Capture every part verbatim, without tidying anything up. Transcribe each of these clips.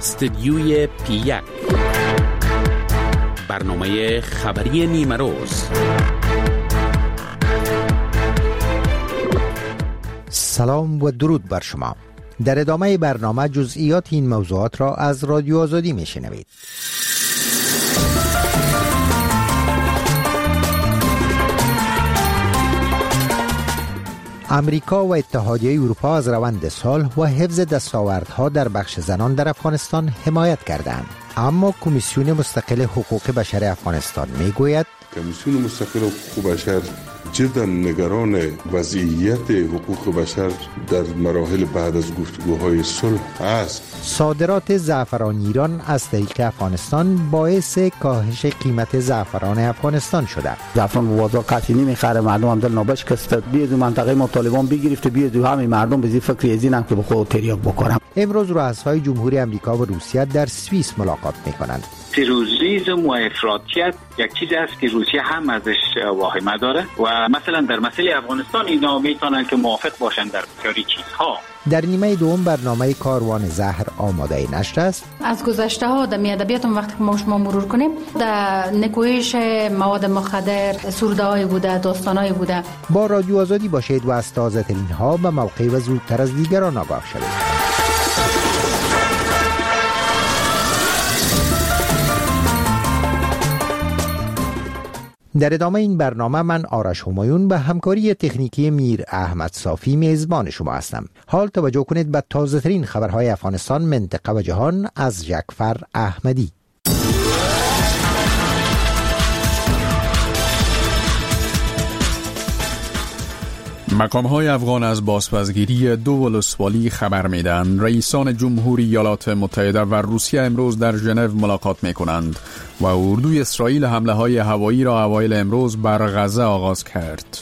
استدیوی پی یک، برنامه خبری نیمه روز. سلام و درود بر شما. در ادامه برنامه جزئیات این موضوعات را از رادیو آزادی میشنوید. امریکا و اتحادیه اروپا از روند صلح و حفظ دستاوردها در بخش زنان در افغانستان حمایت کردند، اما کمیسیون مستقل حقوق بشر افغانستان میگوید کمیسیون مستقل حقوق بشر جدا نگران وضعیت حقوق بشر در مراحل بعد از گفتگوهای صلح است. صادرات زعفران ایران از طریق افغانستان باعث کاهش قیمت زعفران افغانستان شده. زعفران به بازار قطعی نمیخره، مردم هم دل نابشکست. بیاد منطقه ما طالبان بگرفته، بیاد همه مردم به فکر از اینم که به خود تریاک بکنم. امروز رؤسای جمهوری آمریکا و روسیه در سوئیس ملاقات میکنند. تروریسم و افراطیت یک چیزی است که روسیه هم ازش واهمه داره و مثلا در مسئله افغانستان اینا میتونن که موافق باشن در بسیاری چیزها. در نیمه دوم برنامه کاروان زهر آماده نشر است. از گذشته ها در ادبیاتم وقتی که ما شما مرور کنیم در نکوهش مواد مخدر سروده‌های بوده، داستان‌های بوده. با رادیو آزادی باشید و از تازه‌ترین ها به موقع و زودتر از دیگران آگاه شوید. در ادامه این برنامه من آرش همایون به همکاری تکنیکی میر احمد صافی میزبان شما هستم. حال توجه کنید به تازه ترین خبرهای افغانستان، منطقه و جهان از جعفر احمدی. مقام‌های افغان از بازپسگیری دو ولسوالی خبر می‌دهند. رئیسان جمهوری ایالات متحده و روسیه امروز در ژنو ملاقات می‌کنند و اردوی اسرائیل حمله‌های هوایی را اوایل امروز بر غزه آغاز کرد.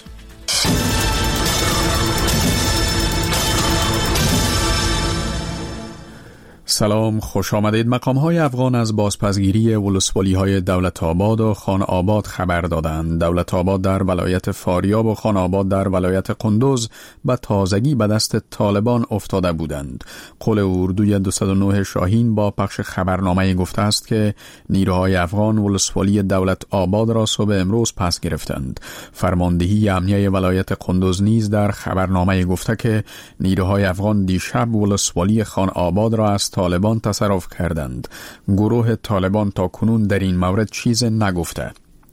سلام، خوش آمدید. مقام‌های افغان از بازپسگیری ولسوالی‌های دولت آباد و خان آباد خبر دادند. دولت آباد در ولایت فاریاب و خان آباد در ولایت قندوز به تازگی به دست طالبان افتاده بودند. قول اردوی دویست و نه شاهین با پخش خبرنامه گفته است که نیروهای افغان ولسوالی دولت آباد را صبح امروز پس گرفتند. فرماندهی امنیه ولایت قندوز نیز در خبرنامه گفته که نیروهای افغان دیشب ولسوالی خان آباد را از طالبان تصرف کردند. گروه طالبان تا کنون در این مورد چیز نگفته.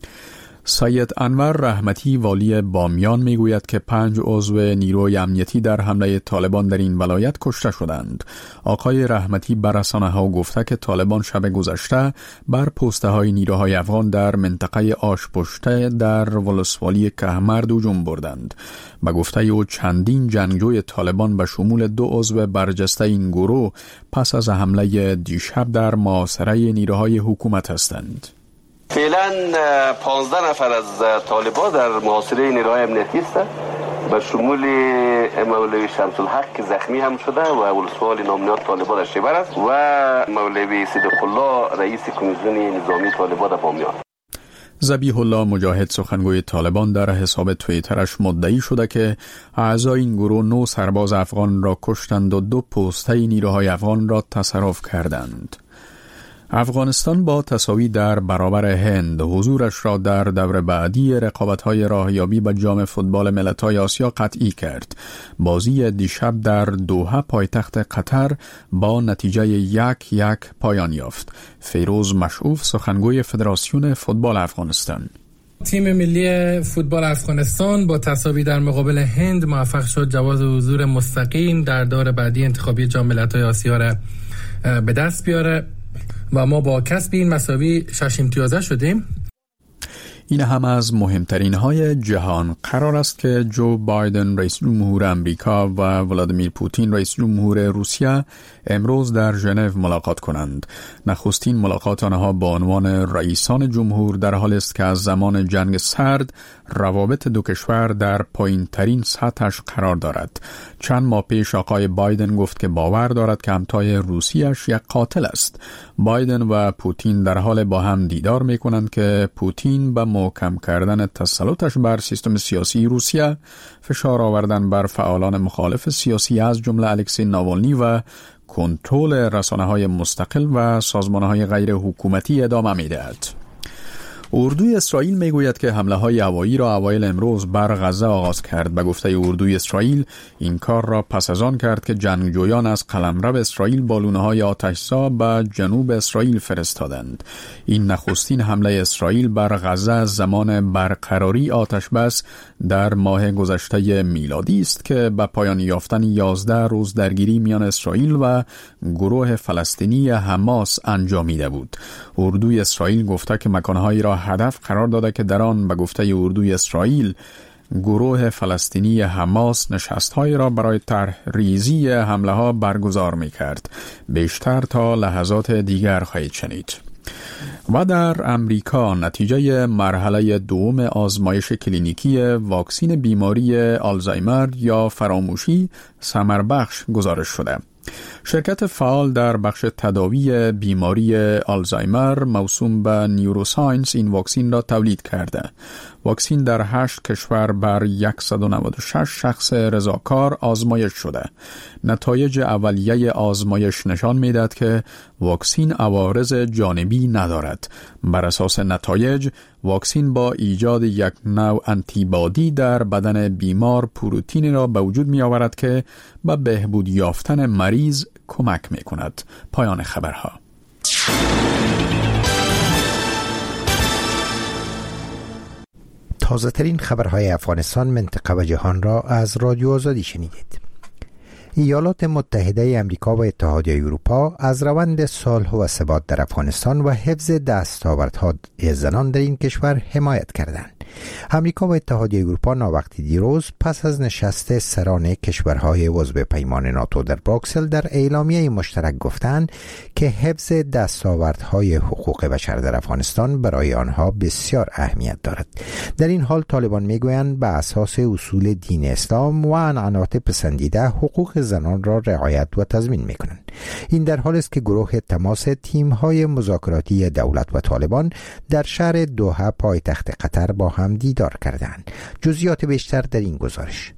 سید انور رحمتی والی بامیان میگوید که پنج عضو نیروی امنیتی در حمله طالبان در این ولایت کشته شدند. آقای رحمتی بر رسانه‌ها گفته که طالبان شب گذشته بر پوسته های نیروهای افغان در منطقه آشپشته در ولسوالی کهمرد هجوم بردند. به گفته او چندین جنگجوی طالبان به شمول دو عضو برجسته این گروه پس از حمله دیشب در محاصره نیروهای حکومت هستند. فعلا پانزده نفر از طالبان در محاصره نیروهای امنیتی هستند، به شمول مولوی شمس الحق که زخمی هم شده و ولسوالی نامنیات طالبان در شیبر است و مولوی صدیق الله رئیس کمیسیون نظامی طالبان در بامیان. ذبیح الله مجاهد سخنگوی طالبان در حساب توییترش مدعی شده که اعضای این گروه نو سرباز افغان را کشتند و دو پوسته نیروهای افغان را تصرف کردند. افغانستان با تساوی در برابر هند حضورش را در دور بعدی رقابت‌های راهیابی به جام فوتبال ملت‌های آسیا قطعی کرد. بازی دیشب در دوحه پایتخت قطر با نتیجه یک یک پایان یافت. فیروز مشعوف سخنگوی فدراسیون فوتبال افغانستان: تیم ملی فوتبال افغانستان با تساوی در مقابل هند موفق شد جواز حضور مستقیم در دور بعدی انتخابی جام ملت‌های آسیا را به دست بیاره و ما با کسب این مساوی شش امتیازه شدیم. این هم از مهمترین های جهان. قرار است که جو بایدن رئیس جمهور امریکا و ولادیمیر پوتین رئیس جمهور روسیه امروز در ژنو ملاقات کنند. نخستین ملاقات آنها با عنوان رئیسان جمهور در حال است که از زمان جنگ سرد روابط دو کشور در پایین ترین سطحش قرار دارد. چند ماه پیش آقای بایدن گفت که باور دارد که همتای روسیش یک قاتل است. بایدن و پوتین در حال با هم دیدار می کنند که پوتین به و کم کردن تسلطش بر سیستم سیاسی روسیه، فشار آوردن بر فعالان مخالف سیاسی از جمله الکسی ناوالنی و کنترل رسانه‌های مستقل و سازمان‌های غیر حکومتی ادامه می‌دهد. اردوی اسرائیل میگوید که حمله‌های هوایی را اوایل امروز بر غزه آغاز کرد. به گفته اردوی اسرائیل این کار را پس از آن کرد که جنگجویان از قلمرو اسرائیل بالون‌های آتش‌زا به جنوب اسرائیل فرستادند. این نخستین حمله اسرائیل بر غزه از زمان برقراری آتش بس در ماه گذشته میلادی است که به پایان یافتن یازده روز درگیری میان اسرائیل و گروه فلسطینی حماس انجامیده بود. اردوی اسرائیل گفته که مکان‌هایی را هدف قرار داده که در آن به گفته اردوی اسرائیل گروه فلسطینی حماس نشست‌های را برای طرح ریزی حمله‌ها برگزار می‌کرد. بیشتر تا لحظات دیگر خواهید شنید. و در امریکا نتیجه مرحله دوم آزمایش کلینیکی واکسن بیماری آلزایمر یا فراموشی ثمربخش گزارش شده. شرکت فعال در بخش تداوی بیماری آلزایمر موسوم به نیوروساینس این واکسن را تولید کرده. واکسن در هشت کشور بر صد و نود و شش شخص رضاکار آزمایش شده. نتایج اولیه آزمایش نشان می‌دهد که واکسن عوارض جانبی ندارد. بر اساس نتایج، واکسن با ایجاد یک نوع آنتیبادی در بدن بیمار پروتئین را به وجود می‌آورد که به بهبود یافتن مریض کمک می‌کند. پایان خبرها. تازه ترین خبرهای افغانستان، منطقه و جهان را از رادیو آزادی شنیدید. ایالات متحده امریکا و اتحادیه اروپا از روند صلح و ثبات در افغانستان و حفظ دستاوردهای زنان در این کشور حمایت کردند. امریکا و اتحادیه اروپا ناوقتی دیروز پس از نشست سران کشورهای عضو پیمان ناتو در بروکسل در اعلامیه مشترک گفتند که حفظ دستاوردهای حقوق بشر در افغانستان برای آنها بسیار اهمیت دارد. در این حال طالبان میگویند به اساس اصول دین اسلام و عنعنات پسندیده حقوق زنان را رعایت و تضمین میکنند. این در حالی است که گروه تماس تیم‌های مذاکراتی دولت و طالبان در شهر دوحه پایتخت قطر با هم دیدار کردند. جزئیات بیشتر در این گزارش.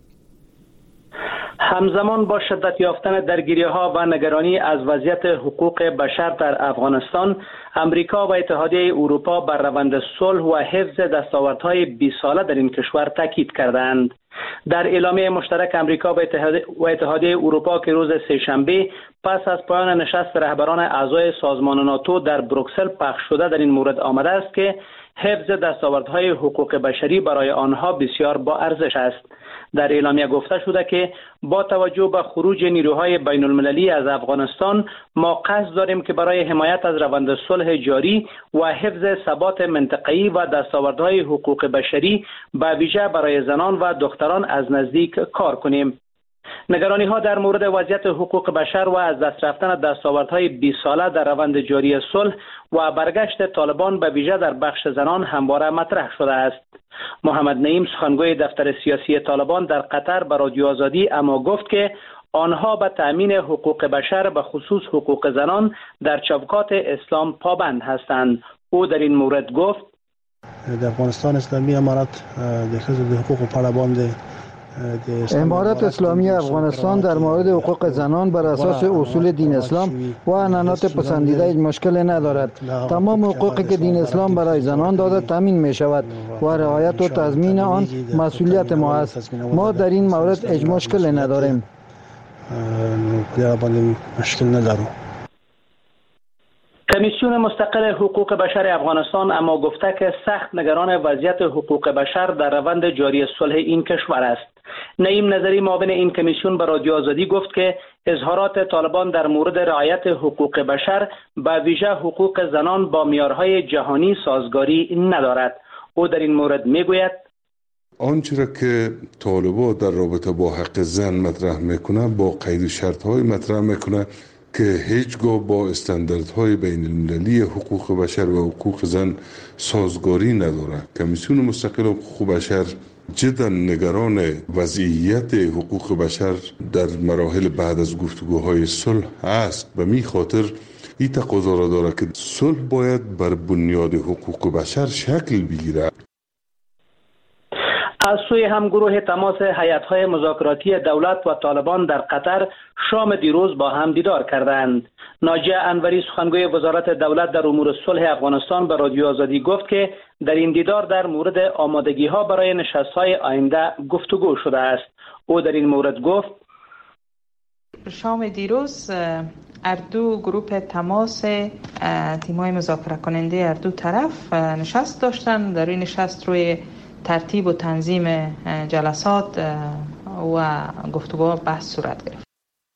همزمان با شدت یافتن درگیری‌ها و نگرانی از وضعیت حقوق بشر در افغانستان، امریکا و اتحادیه اروپا بر روند صلح و حفظ دستاوردهای بیست ساله در این کشور تاکید کردند. در اعلامیه مشترک امریکا و اتحادیه اروپا که روز سه‌شنبه پس از پایان نشست رهبران اعضای سازمان ناتو در بروکسل پخش شده در این مورد آمده است که حفظ دستاوردهای حقوق بشری برای آنها بسیار با ارزش است. در اعلامیه گفته شده که با توجه به خروج نیروهای بین المللی از افغانستان، ما قصد داریم که برای حمایت از روند صلح جاری و حفظ ثبات منطقه‌ای و دستاوردهای حقوق بشری به ویژه برای زنان و دختران از نزدیک کار کنیم. نگرانی ها در مورد وضعیت حقوق بشر و از دست رفتن دستاوردهای بیست ساله در روند جاری صلح و برگشت طالبان به ویژه در بخش زنان همواره مطرح شده است. محمد نعیم سخنگوی دفتر سیاسی طالبان در قطر به رادیو آزادی اما گفت که آنها به تأمین حقوق بشر به خصوص حقوق زنان در چوکات اسلام پابند هستند. او در این مورد گفت در افغانستان اسلامی امارت در حفظ حقوق و پابند امارت اسلامی افغانستان در مورد حقوق زنان بر اساس اصول دین اسلام و عنعنات پسندیده هیچ مشکلی ندارد. تمام حقوقی که دین اسلام برای زنان داده تامین می شود و رعایت و تضمین آن مسئولیت ما است. ما در این مورد هیچ مشکلی نداریم. مشکل نداریم. کمیسیون مستقل حقوق بشر افغانستان اما گفته که سخت نگران وضعیت حقوق بشر در روند جاری صلح این کشور است. نعیم نظری معاون این کمیسیون به رادیو آزادی گفت که اظهارات طالبان در مورد رعایت حقوق بشر به ویژه حقوق زنان با معیارهای جهانی سازگاری ندارد. او در این مورد میگوید آنچه را که طالبان در رابطه با حق زن مطرح میکنه با قید و شرط‌های مطرح میکنه که هیچگاه با استانداردهای بین المللی حقوق بشر و حقوق زن سازگاری نداره. کمیسیون مستقل حقوق بشر جدا نگران وضعیت حقوق بشر در مراحل بعد از گفتگوهای صلح است و می خاطر این تقاضا را داره که صلح باید بر بنیاد حقوق بشر شکل بگیره. از سوی هم گروه تماس هیئت‌های مذاکراتی دولت و طالبان در قطر شام دیروز با هم دیدار کردند. ناجیه انوری سخنگوی وزارت دولت در امور صلح افغانستان به رادیو آزادی گفت که در این دیدار در مورد آمادگی‌ها برای نشست‌های آینده گفتگو شده است. او در این مورد گفت: شام دیروز اردو گروه تماس تیم‌های مذاکره کننده اردو طرف نشست داشتن. در این نشست روی ترتیب و تنظیم جلسات و گفتگوها بحث صورت گرفت.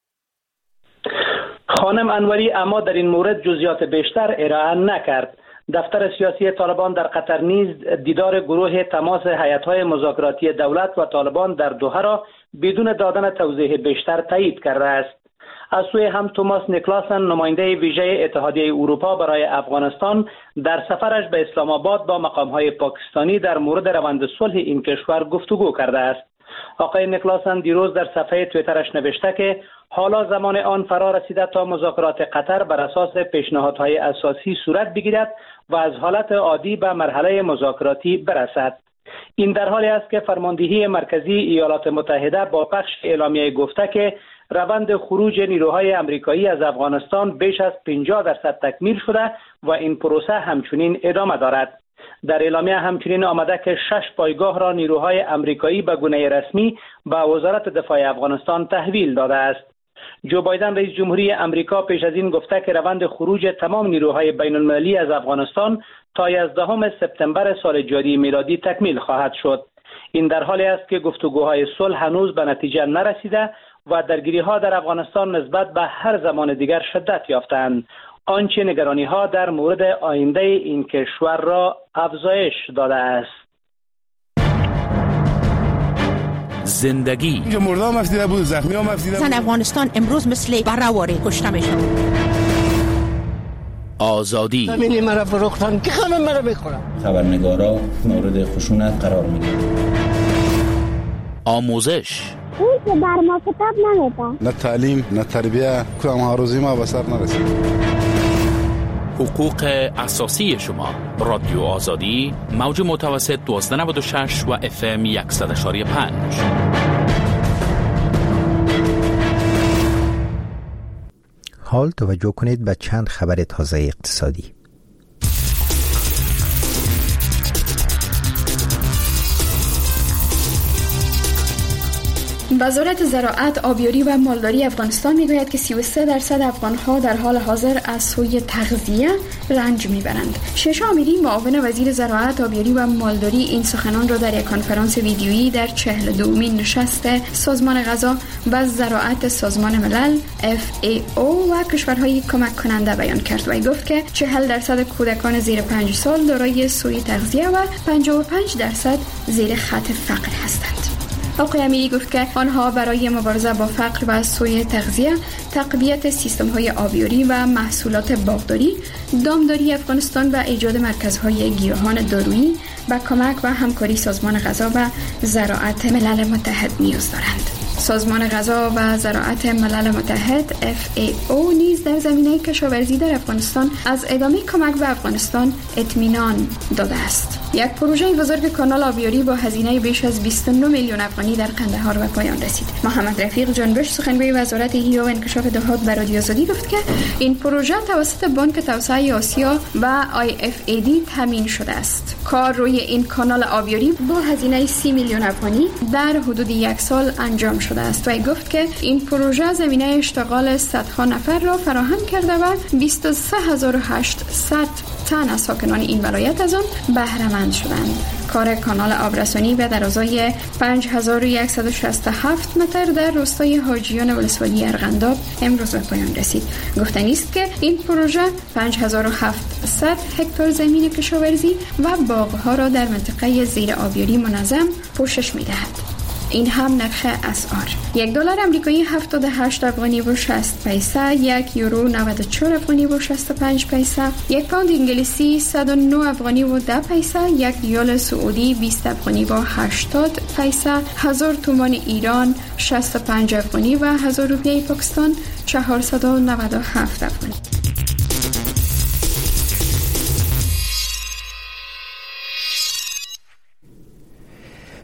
خانم انوری اما در این مورد جزئیات بیشتر ارائه نکرد. دفتر سیاسی طالبان در قطر نیز دیدار گروه تماس هیئت‌های مذاکراتی دولت و طالبان در دوحه را بدون دادن توضیح بیشتر تایید کرده است. از سوی هم توماس نیکلاسن نماینده ویژه اتحادیه اروپا برای افغانستان در سفرش به اسلام آباد با مقام‌های پاکستانی در مورد روند صلح این کشور گفتگو کرده است. آقای نیکلاسن دیروز در صفحه توییترش نوشته که حالا زمان آن فرا رسیده تا مذاکرات قطر بر اساس پیشنهادهای اساسی صورت بگیرد و از حالت عادی به مرحله مذاکراتی برسد. این در حالی است که فرماندهی مرکزی ایالات متحده با پخش اعلامیه گفته که روند خروج نیروهای آمریکایی از افغانستان بیش از پنجاه درصد تکمیل شده و این پروسه همچنین ادامه دارد. در اعلامیه همچنین آمده که شش پایگاه را نیروهای آمریکایی به گونه رسمی به وزارت دفاع افغانستان تحویل داده است. جو بایدن رئیس جمهوری آمریکا پیش از این گفته که روند خروج تمام نیروهای بین المللی از افغانستان تا یازدهم سپتامبر سال جاری میلادی تکمیل خواهد شد. این در حالی است که گفتگوهای صلح هنوز به نتیجه نرسیده و درگیری‌ها در افغانستان نسبت به هر زمان دیگر شدت یافتند، آنچه نگرانی‌ها در مورد آینده این کشور را افزایش داده است. زندگی که مردم مفیده بود، زخمی ها مفیده بود. زن افغانستان امروز مثل برآواره کشته میشن. آزادی زمینی مرا فروختن که همه مرا میخورن. خبرنگارا مورد خشونت قرار میگیرن. آموزش اون که بر ما کتاب نمیده. نه تعلیم نه تربیه کدام ها روزی ما به سر نرسید. حقوق اساسی شما. رادیو آزادی موج متوسط دوازده نود و شش و اف ام صد و یک و پنج. حال توجه کنید به چند خبر تازه اقتصادی. وزارت زراعت، آبیاری و مالداری افغانستان میگوید که سی و سه درصد افغانها در حال حاضر از سوی تغذیه رنج میبرند. شش امیری معاون وزیر زراعت، آبیاری و مالداری این سخنان را در یک کنفرانس ویدیویی در چهل و دومین نشست سازمان غذا و زراعت سازمان ملل اف ای او و کشورهای کمک کننده بیان کرد و گفت که چهل درصد کودکان زیر پنج سال دارای سوی تغذیه و پنجاه و پنج درصد زیر خط فقر هستند. آقای امیری گفت که آنها برای مبارزه با فقر و سوی تغذیه، تقویت سیستم‌های آبیاری و محصولات باغداری، دامداری افغانستان و ایجاد مرکزهای گیاهان دارویی با کمک و همکاری سازمان غذا و زراعت ملل متحد نیاز دارند. سازمان غذا و زراعت ملل متحد اف ای او نیز در زمینه کشاورزی در افغانستان از ادامه کمک به افغانستان اطمینان داده است. یک پروژه بزرگ کانال آبیاری با هزینه بیش از بیست و نه میلیون افغانی در قندهار به پایان رسید. محمد رفیق جنبش سخنگوی وزارت احیا و انکشاف دهات به رادیو آزادی گفت که این پروژه توسط بانک توسعه آسیا و آی اف ای دی تامین شده است. کار روی این کانال آبیاری با هزینه سی میلیون افغانی در حدود یک سال انجام شده است و گفت که این پروژه زمینه اشتغال صدها نفر را فراهم کرده و بیست و سه هزار و هشتصد تن از ساکنان این ولایت از آن بهره مند شدند. کار کانال آبرسانی به درازای پنج هزار و صد و شصت و هفت متر در روستای حاجیان ولسوالی ارغنداب امروز به پایان رسید. گفتنی است که این پروژه پنج هزار و هفتصد هکتار زمین کشاورزی و باغ‌ها را در منطقه زیر آبیاری منظم پوشش می‌دهد. این هم نرخ اسعار: یک دلار آمریکایی هفتاد و هشت افغانی و شصت پیسه، یک یورو نود و چهار افغانی و شصت و پنج پیسه، یک پوند انگلیسی صد و نه افغانی و ده پیسه، یک ریال سعودی بیست افغانی و هشتاد پیسه، هزار تومان ایران شصت و پنج افغانی و هزار روپیه پاکستان چهارصد و نود و هفت افغانی.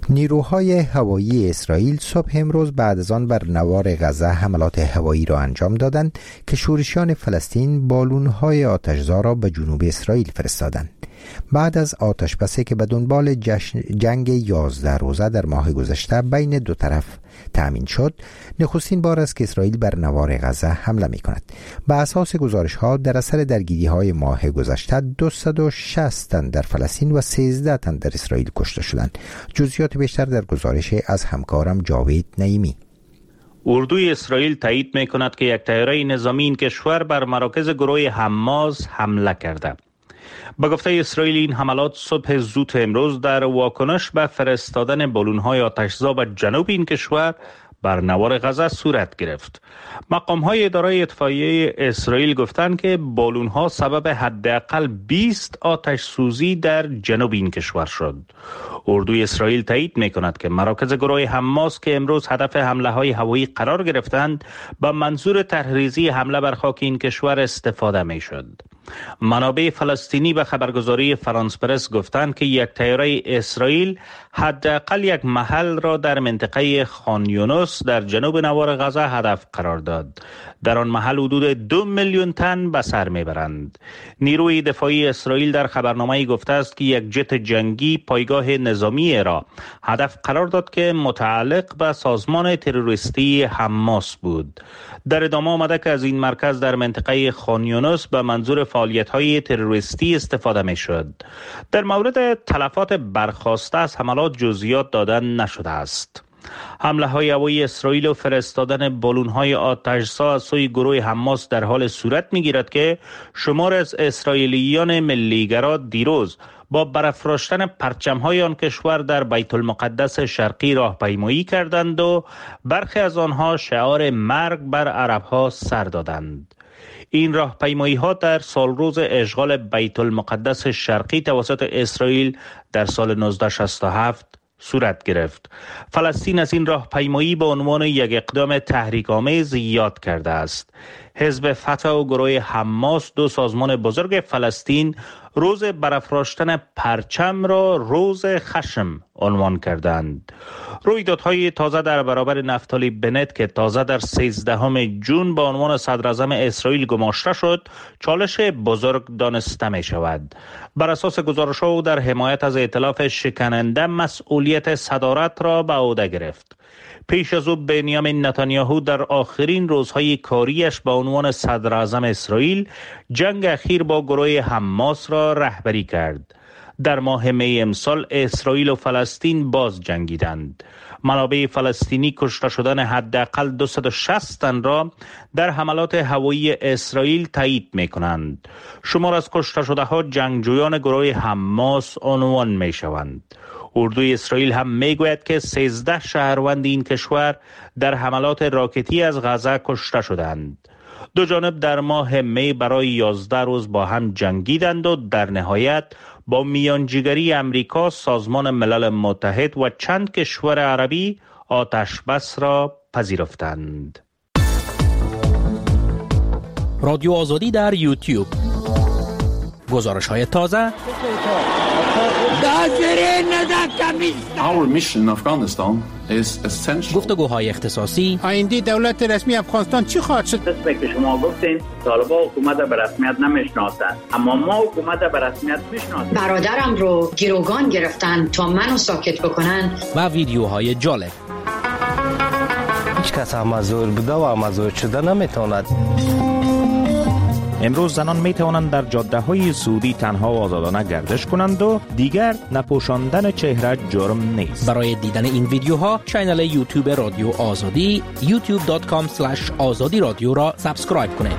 نیروهای هوایی اسرائیل صبح امروز بعد از آن بر نوار غزه حملات هوایی را انجام دادند که شورشیان فلسطین بالون‌های آتش‌زا را به جنوب اسرائیل فرستادند. بعد از آتشبسی که به دنبال جنگ یازده روزه در ماه گذشته بین دو طرف تأمین شد، نخستین بار است که اسرائیل بر نوار غزه حمله می کند. به اساس گزارش ها در اثر درگیری های ماه گذشته دویست و شصت تن در فلسطین و سیزده تن در اسرائیل کشته شدند. جزئیات بیشتر در گزارش از همکارم جاوید نعیمی. اردوی اسرائیل تایید می کند که یک طیاره نظامی این کشور بر مراکز گروه حماس حمله کرده. با گفته اسرائیل این حملات صبح زود امروز در واکنش به فرستادن بالون‌های آتش‌زا به جنوب این کشور بر نوار غزه صورت گرفت. مقام‌های اداره اطفائیه اسرائیل گفتند که بالون‌ها سبب حداقل بیست آتش سوزی در جنوب این کشور شد. اردوی اسرائیل تایید می‌کند که مراکز گروه حماس که امروز هدف حمله‌های هوایی قرار گرفتند با منظور تحریزی حمله بر خاک این کشور استفاده می‌شد. منابع فلسطینی به خبرگزاری فرانس پرس گفتند که یک طیاره اسرائیل حداقل یک محل را در منطقه خان یونس در جنوب نوار غزه هدف قرار داد. در آن محل حدود دو میلیون تن به سر میبرند. نیروی دفاعی اسرائیل در خبرنامه‌ای گفته است که یک جت جنگی پایگاه نظامی را هدف قرار داد که متعلق به سازمان تروریستی حماس بود. در ادامه آمده که از این مرکز در منطقه خان یونس به منظور فعالیت‌های تروریستی استفاده می‌شد. در مورد تلفات برخاسته از حملات جزئیات دادن نشده است. حمله های هوایی اسرائیل و فرستادن بالون‌های آتش‌زا از سوی گروه حماس در حال صورت می‌گیرد که شمار از اسرائیلیان ملیگرا دیروز با برافراشتن پرچم‌های آن کشور در بیت المقدس شرقی راهپیمایی کردند و برخی از آنها شعار مرگ بر عرب‌ها سر دادند. این راهپیمایی‌ها در سال روز اشغال بیت المقدس شرقی توسط اسرائیل در سال نوزده شصت و هفت صورت گرفت. فلسطین از این راهپیمایی به عنوان یک اقدام تحریک‌آمیز یاد کرده است. حزب فتح و گروه حماس، دو سازمان بزرگ فلسطین، روز برافراشتن پرچم را روز خشم عنوان کردند. رویدادهای تازه در برابر نفتالی بنت که تازه در سیزدهم ژوئن به عنوان صدراعظم اسرائیل گماشته شد، چالش بزرگ دانسته می شود. بر اساس گزارش‌ها او در حمایت از ائتلاف شکننده مسئولیت صدارت را به عهده گرفت. پیش از او بنیامین نتانیاهو در آخرین روزهای کاریش به عنوان صدراعظم اسرائیل جنگ اخیر با گروه حماس را رهبری کرد. در ماه می امسال اسرائیل و فلسطین باز جنگیدند. منابع فلسطینی کشته شدن حداقل دویست و شصت تن را در حملات هوایی اسرائیل تایید می کنند. شمار از کشته شده ها جنگجویان گروه حماس عنوان می شوند. اردوی اسرائیل هم میگوید که سیزده شهروند این کشور در حملات راکتی از غزه کشته شدند. دو جانب در ماه می برای یازده روز با هم جنگیدند و در نهایت با میانجیگری امریکا، سازمان ملل متحد و چند کشور عربی آتش بس را پذیرفتند. رادیو آزادی در یوتیوب، گزارش های تازه، Our mission in Afghanistan is essential. گفتگوهای اختصاصی. آینده دولت رسمی افغانستان چی خواهد شد؟ قسمی که شما گفتین طالبان حکومت به رسمیت نمیشناسند، اما ما حکومت به رسمیت میشناسیم. برادرم رو گروگان گرفتن تا منو ساکت بکنن. و ویدیوهای جالب. هیچ کس امازور بوده و امازور شده نمیتواند. امروز زنان می توانند در جاده های سعودی تنها و آزادانه گردش کنند و دیگر نپوشاندن چهره جرم نیست. برای دیدن این ویدیوها کانال یوتیوب رادیو آزادی یوتیوب دات کام اسلش آزادی رادیو را سابسکرایب کنید.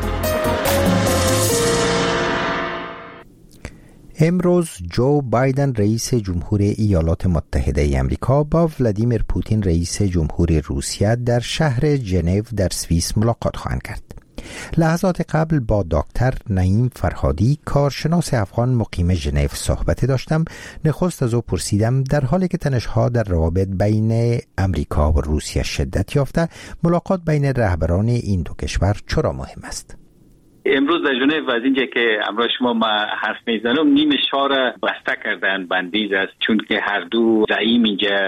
امروز جو بایدن رئیس جمهور ایالات متحده ای آمریکا با ولادیمیر پوتین رئیس جمهور روسیه در شهر ژنو در سوئیس ملاقات خواهند کرد. لحظات قبل با دکتر نعیم فرهادی کارشناس افغان مقیم ژنو صحبت داشتم. نخست از او پرسیدم در حالی که تنش‌ها در روابط بین امریکا و روسیه شدت یافته، ملاقات بین رهبران این دو کشور چرا مهم است؟ امروز در ژنو از اینجا که امروز شما ما حرف میزنم نیم شهر بسته کردن بندیز است، چون که هر دو زعیم اینجا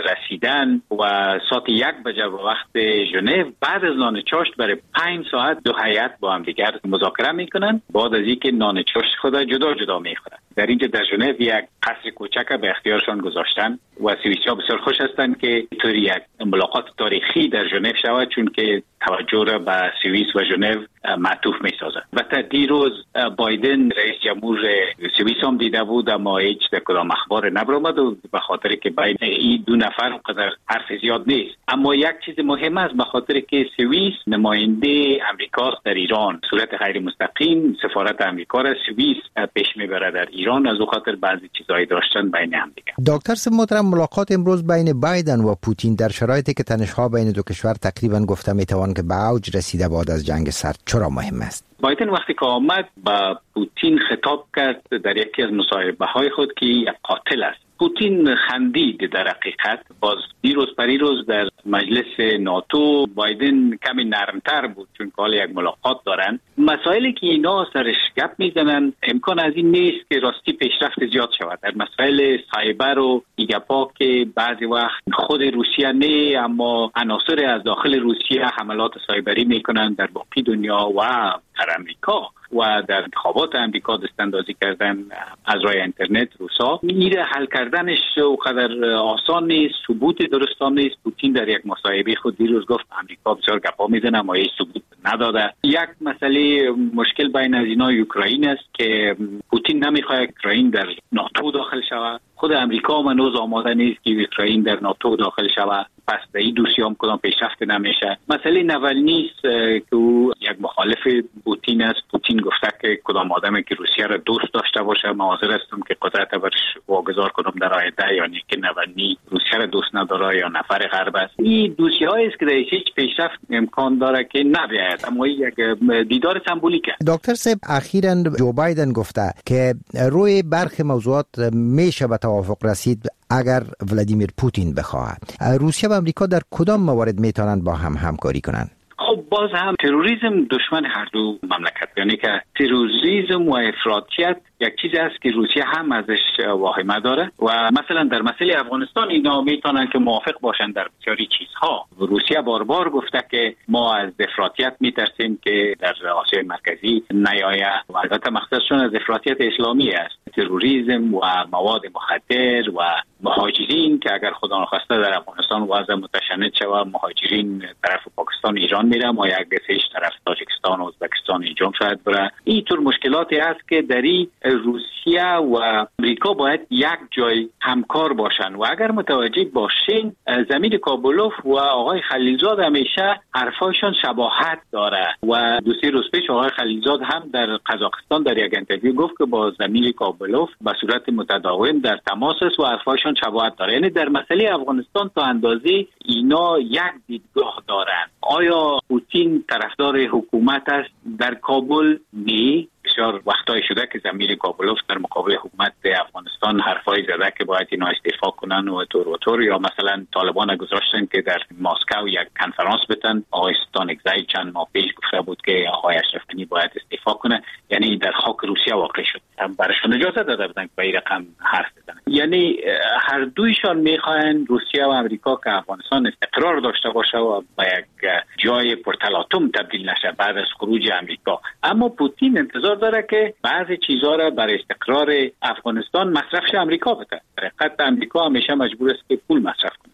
رسیدن و ساعت یک بجه به وقت ژنو بعد از نان چاشت برای پنج ساعت دو هیئت با هم دیگر مذاکره میکنن. بعد از اینکه نان چاشت خود جدا جدا میخورن. در اینجا در ژنو یک قصر کوچک به اختیارشان گذاشتن و سوئیسی‌ها بسیار خوش هستند که طوری یک ملاقات تاریخی در ژنو شود، چون که توجه را به سوئیس و ژنو معطوف می‌سازد. و تا دیروز بایدن رئیس جمهور سوئیس هم دیده بود، اما هیچ در کدام اخبار نبرآمد و به خاطر که بین این دو نفر قدر حرف زیاد نیست. اما یک چیز مهم است، به خاطر که سوئیس نماینده امریکاست در ایران، صورت غیر مستقیم سفارت امریکا را سوئیس پیش میبره در ایران، از او خاطر بعضی چیزایی داشتن بین هم دیگه. دکتر صاحب محترم، ملاقات امروز بین بایدن و پوتین در شرایطی که تنش‌ها بین دو کشور تقریبا گفته میتوان که به اوج رسیده بعد از جنگ سرد، چرا مهم است؟ بایدن وقتی که آمد با پوتین خطاب کرد در یکی از مصاحبه‌های خود که یک قاتل است. پوتین خندید. در حقیقت باز دیروز پریروز در مجلس ناتو بایدن کمی نرمتر بود، چون حال یک ملاقات دارن. مسائلی که اینا سرش گپ میزنن امکان از این نیست که راستی پیشرفت زیاد شود در مسائل سایبر و ایگپا که بعضی وقت خود روسیه نه اما عناصر از داخل روسیه حملات سایبری میکنن در باقی دنیا و در امریکا و در انتخابات امریکا دستاندازی کردن از راه اینترنت روسا. میره حل کردنش اونقدر آسان نیست، ثبوت درستان نیست. پوتین در یک مصاحبه خود دیروز گفت امریکا بسیار گپا میزنه اما هیچ ثبوت نداده. یک مسئله مشکل بین از اینا اوکراین است که پوتین نمیخواد اوکراین در ناتو داخل شود. خود امریکا هم هنوز آماده نیست که اوکراین در ناتو داخل شود. پس در این دوسیه هم کدام پیشرفت نمیشه. مسئله نوالنی است که او یک مخالف پوتین است. پوتین گفته که کدام آدمی که روسیه را دوست داشته باشه من حاضر هستم که قدرت برش واگذار کنم در آینده، یعنی که نوالنی روسیه را دوست نداره یا نفر غرب است. این دوسیه هایی است که در هیچ پیشرفت امکان داره که نبیاید، اما یک دیدار سمبولیک است. دکتر صاحب اخیراً جو بایدن گفته که روی برخی موضوعات میشه به توافق رسید اگر ولادیمیر پوتین بخواهد. روسیه و امریکا در کدام موارد میتونن با هم همکاری کنند؟ خب باز هم تروریسم دشمن هر دو مملکت، یعنی که تروریسم و افراطیت یک چیزی است که روسیه هم ازش واهمه داره و مثلا در مسئله افغانستان اینا میتونن که موافق باشن در بسیاری چیزها. روسیه بار بار گفته که ما از افراطیت میترسیم که در آسیای مرکزی نیاید و البته مقصدشون از افراطیت اسلامی است. تروریسم و مواد مخدر و مهاجرین که اگر خدا نخواسته در افغانستان وضع متشنج شود، مهاجرین طرف پاکستان ایران میره ما یک دسهش طرف تاجیکستان و ازبکستان اینجا شاید بره. این طور مشکلاتی است که در این روسیه و امریکا باید یک جای همکار باشن و اگر متوجه باشین زمین کابلوف و آقای خلیلزاد همیشه حرفایشان شباهت داره و دو سه روز پیش آقای خلیلزاد هم در قزاقستان در یک اینترویو گفت که با زمین کابلوف به صورت متداوم در تماس است و حرفایشان شباهت داره. یعنی در مسئله افغانستان تا اندازه اینا یک دیدگاه دارن. آیا پوتین طرفدار حکومت است در کابل؟ نه. بسیار وقتایی شده که زمیر کابلوف در مقابل حکومت افغانستان حرفای زده که باید اینا استعفا کنن و طور و طور، یا مثلا طالبان گذاشتن که در مسکو یک کنفرانس بتن. آقای ستانکزی چند ماه پیش گفته بود که آقای اشرف غنی باید استعفا کنه، یعنی در خاک روسیه واقع شد. هم برشون اجازه داده بودن که به این رقم حرف بزنن. یعنی هر دویشان میخواین روسیه و امریکا که افغانستان استقرار داشته باشه و به یک جای پرتلاطم تبدیل نشه بعد از خروج امریکا. اما پوتین انتظار داره که بعضی چیزها را برای استقرار افغانستان مصرفش امریکا بده. در حقیقت امریکا همیشه مجبور است که پول مصرف کنه.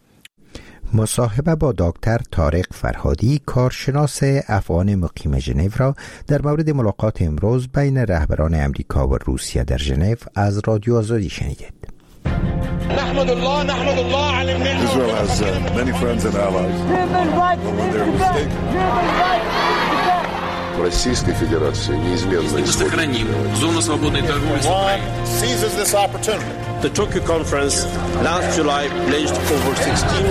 مصاحبه با دکتر طارق فرهادی، کارشناس افغان مقیم ژنو را در مورد ملاقات امروز بین رهبران امریکا و روسیه در ژنو از رادیو آزادی شنیدید. نحمد الله نحمد الله على النعمة. Israel has uh, many friends and allies. When they're mistaken. Российской Федерации неизменно сохраним зону свободной торговли с Украиной. Seizes this opportunity. The Tokyo conference last July pledged over sixteen.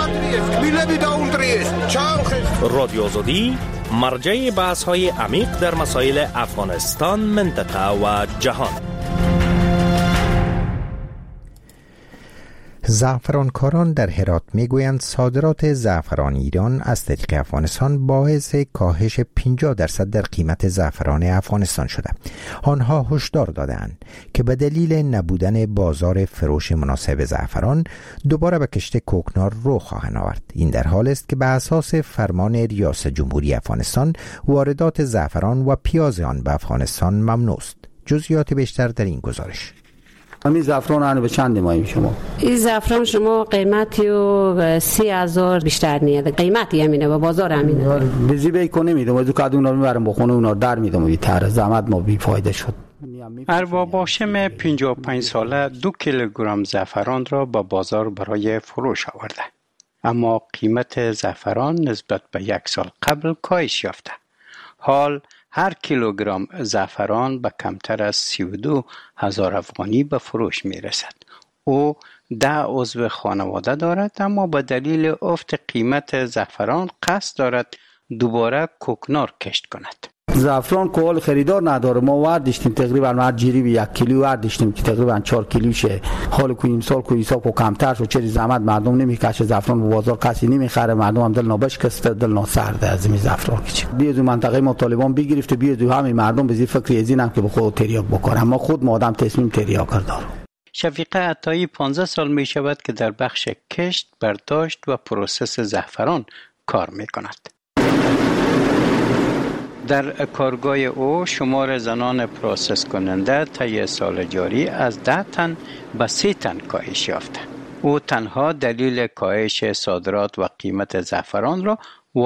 رادیو آزادی مرجع بحث‌های عمیق در مسائل افغانستان، منطقه و جهان. زعفرانکاران در هرات میگویند صادرات زعفران ایران از طریق افغانستان باعث کاهش پنجاه درصد در قیمت زعفران افغانستان شده. آنها هشدار دادند که به دلیل نبودن بازار فروش مناسب زعفران دوباره به کشت کوکنار رو خواهند آورد. این در حال است که به اساس فرمان ریاست جمهوری افغانستان واردات زعفران و پیاز آن به افغانستان ممنوع است. جزئیات بیشتر در این گزارش. همین زعفران آن به چند ماهی شما؟ این زعفران شما قیمتی و سی هزار بیشتر نیست. قیمتی همینه و بازار همینه. بیزی بی کنه میدم از کادو اونا میبرم بخونه اونا در میدم و تر زحمت ما بی فایده شد. ارباب هاشم پنجاه و پنج ساله دو کیلوگرم زعفران را به بازار برای فروش آورده. اما قیمت زعفران نسبت به یک سال قبل کاهش یافته. حال هر کیلوگرم زعفران به کمتر از سی و دو هزار افغانی به فروش می رسد. او ده عضو خانواده دارد اما به دلیل افت قیمت زعفران قصد دارد دوباره کوکنار کشت کند. زعفران کوال خریدار نداره. ما وردشتیم تقریبا هر جیری به یک کیلو وردشتیم که تقریبا چهار کیلو شه. حال کو امسال کو حساب کو کمتر شد. چه زحمت مردم نمیکشه زعفران به بازار کسی نمیخره. مردم هم دل نابشکسته دل ناسرده از این زعفران. بیاد تو منطقه ما طالبان بگرفته بیاد تو همین مردم به زیر فکر از اینم که به خود تریاک بکنه. اما خود ما آدم تصمیم تریاک کرده. شفیقه عطایی پانزده سال می شود که در بخش کشت، برداشت و پروسس زعفران کار می کند. در کارگاه او شمار زنان پروسس کننده طی سال جاری از ده تن به سی تن کاهش یافته. او تنها دلیل کاهش صادرات و قیمت زعفران را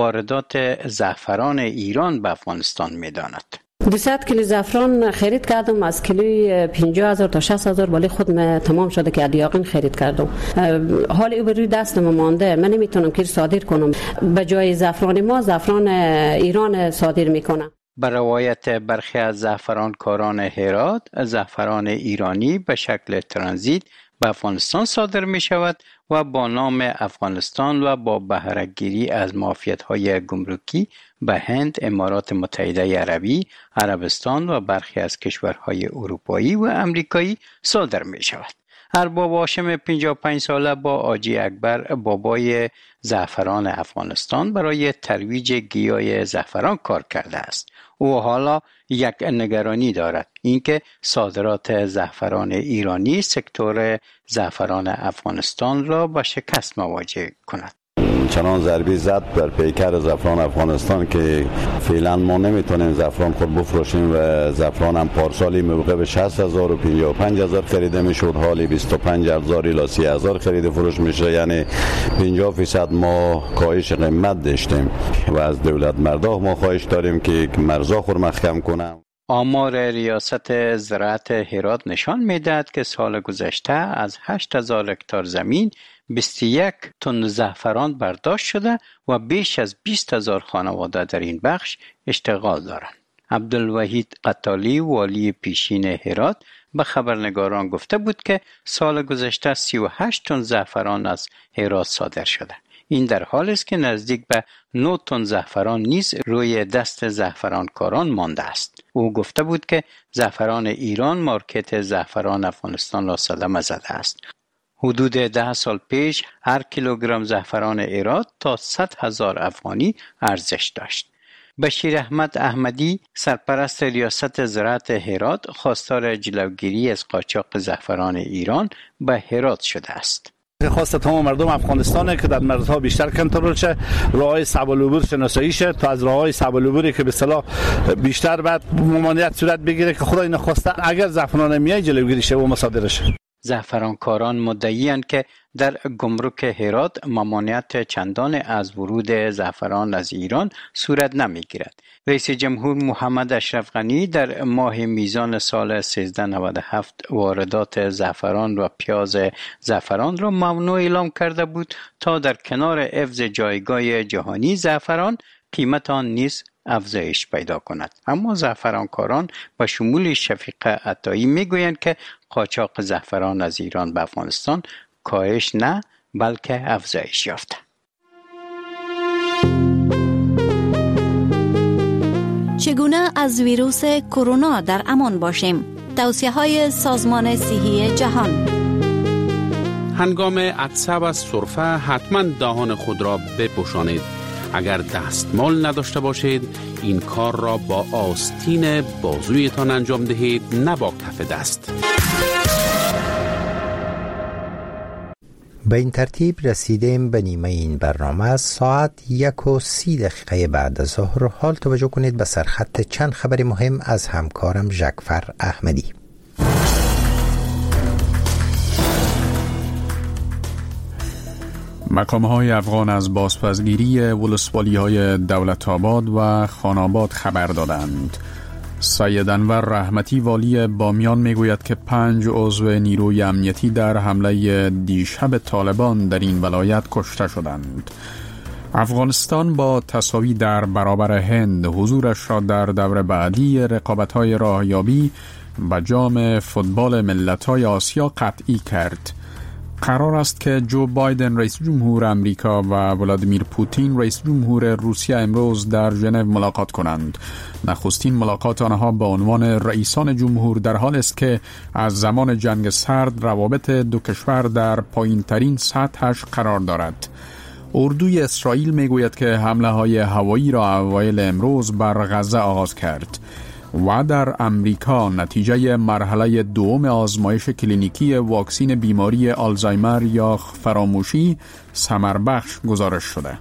واردات زعفران ایران به افغانستان می داند. دویست کیلو زعفران خرید کردم از کیلوی پنجاه هزار تا شصت هزار بالی خود تمام شده که الیاقین خرید کردم. حال او روی دستم مانده. من نمیتونم که صادر کنم. به جای زعفران ما زعفران ایران صادر میکنم. به روایت برخی از زعفرانکاران هرات، زعفران ایرانی به شکل ترانزیت به افغانستان صادر می شود و با نام افغانستان و با بهره گیری از معافیت‌های گمرکی به هند، امارات متحده عربی، عربستان و برخی از کشورهای اروپایی و امریکایی صادر می شود. ارباب هاشم پنجاه و پنج ساله با آجی اکبر بابای زعفران افغانستان برای ترویج گیاه زعفران کار کرده است. او حالا یک نگرانی دارد، اینکه صادرات زعفران ایرانی سکتور زعفران افغانستان را با شکست مواجه کند. چنان ضربه زد بر پیکر زعفران افغانستان که فعلا ما نمیتونیم زعفران خود بفروشیم و زعفران هم پارسالی موقع به شصت هزار و پنجاه و پنج هزار خریده میشد، حالی بیست و پنج هزار الی سی هزار خریده فروش میشه. یعنی پنجاه فیصد ما کاهش قیمت داشتیم و از دولت مردم ما خواهش داریم که مرزا خود محکم کنه. آمار ریاست زراعت هرات نشان میدهد که سال گذشته از هشت هزار هکتار زمین بیست و یک تن زعفران برداشت شده و بیش از بیست هزار خانواده در این بخش اشتغال دارند. عبدالوحید قطالی والی پیشین هرات به خبرنگاران گفته بود که سال گذشته سی و هشت تن زعفران از هرات صادر شده. این در حالی است که نزدیک به نه تن زعفران نیز روی دست زعفرانکاران مانده است. او گفته بود که زعفران ایران مارکت زعفران افغانستان را صدمه زده است. حدود ده سال پیش هر کیلوگرم زعفران هرات تا صد هزار افغانی ارزش داشت. بشیر احمد احمدی سرپرست ریاست زراعت هرات خواستار جلوگیری از قاچاق زعفران ایران به هرات شده است. خواست تمام مردم افغانستانه که در مرزها بیشتر کنترل شه، راههای صعب العبور شناسایی شه تا از راههای صعب العبوری که به اصطلاح بیشتر بعد ممانعت صورت بگیره که خدای نخواسته اگر زعفران میای جلوگیری شه و مصادره شه. زعفرانکاران مدعی‌اند که در گمرک هرات ممانعت چندان از ورود زعفران از ایران صورت نمی‌گیرد. رئیس جمهور محمد اشرف غنی در ماه میزان سال سیزده نود و هفت واردات زعفران و پیاز زعفران را ممنوع اعلام کرده بود تا در کنار حفظ جایگاه جهانی زعفران قیمت آن نیز افزایش پیدا کند. اما زعفرانکاران و شمول شفیقه عطایی میگویند که قاچاق زعفران از ایران به افغانستان کاهش نه بلکه افزایش یافته. چگونه از ویروس کرونا در امان باشیم؟ توصیه‌های سازمان صحی جهان. هنگام عطسه و سرفه حتما دهان خود را بپوشانید. اگر دستمال نداشته باشید این کار را با آستین بازویتان انجام دهید، نه با کف دست. به این ترتیب رسیدیم به نیمه این برنامه. ساعت یک و سی دقیقه بعد از ظهر. حال توجه کنید به سرخط چند خبر مهم از همکارم جعفر احمدی. مقام‌های افغان از بازپسگیری ولسوالی‌های دولت‌آباد و خاناباد خبر دادند. سید انور رحمتی والی بامیان میگوید که پنج عضو نیروی امنیتی در حمله دیشب طالبان در این ولایت کشته شدند. افغانستان با تساوی در برابر هند حضورش را در دور بعدی رقابت‌های راهیابی به جام فوتبال ملت‌های آسیا قطعی کرد. قرار است که جو بایدن رئیس جمهور امریکا و ولادیمیر پوتین رئیس جمهور روسیه امروز در ژنو ملاقات کنند. نخستین ملاقات آنها با عنوان رئیسان جمهور در حال است که از زمان جنگ سرد روابط دو کشور در پایین‌ترین سطحش قرار دارد. اردوی اسرائیل میگوید که حمله های هوایی را اوایل امروز بر غزه آغاز کرد و در امریکا نتیجه مرحله دوم آزمایش کلینیکی واکسین بیماری آلزایمر یا فراموشی ثمربخش گزارش شده.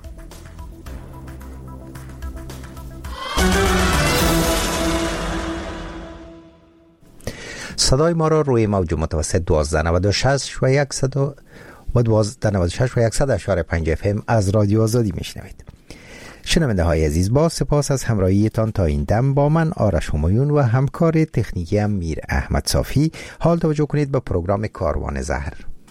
صدای ما را روی موج متوسط دوازده نود و شش و صد و دوازده نود و شش و صد اشاره پنج اف ام از رادیو آزادی میشنوید. شنونده های عزیز، با سپاس از همراهیتان تا این دم با من آرش همایون و همکار تکنیکی هم میر احمد صافی. حال توجه کنید به پروگرام کاروان زهر.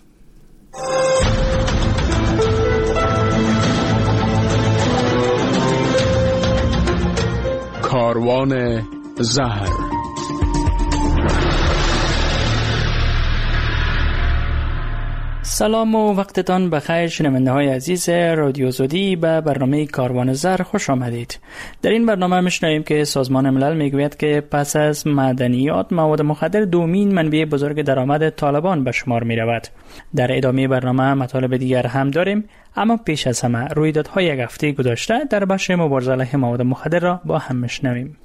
کاروان زهر. سلام و وقتتان بخیر شنونده های عزیز رادیو آزادی. به برنامه کاروان زهر خوش آمدید. در این برنامه میشنویم که سازمان ملل میگوید که پس از معدنیات مواد مخدر دومین منبع بزرگ درآمد طالبان به شمار می رود. در ادامه برنامه مطالب دیگر هم داریم، اما پیش از همه رویدادهای یک هفته گذشته در بخش مبارزه علیه مواد مخدر را با هم میشنویم.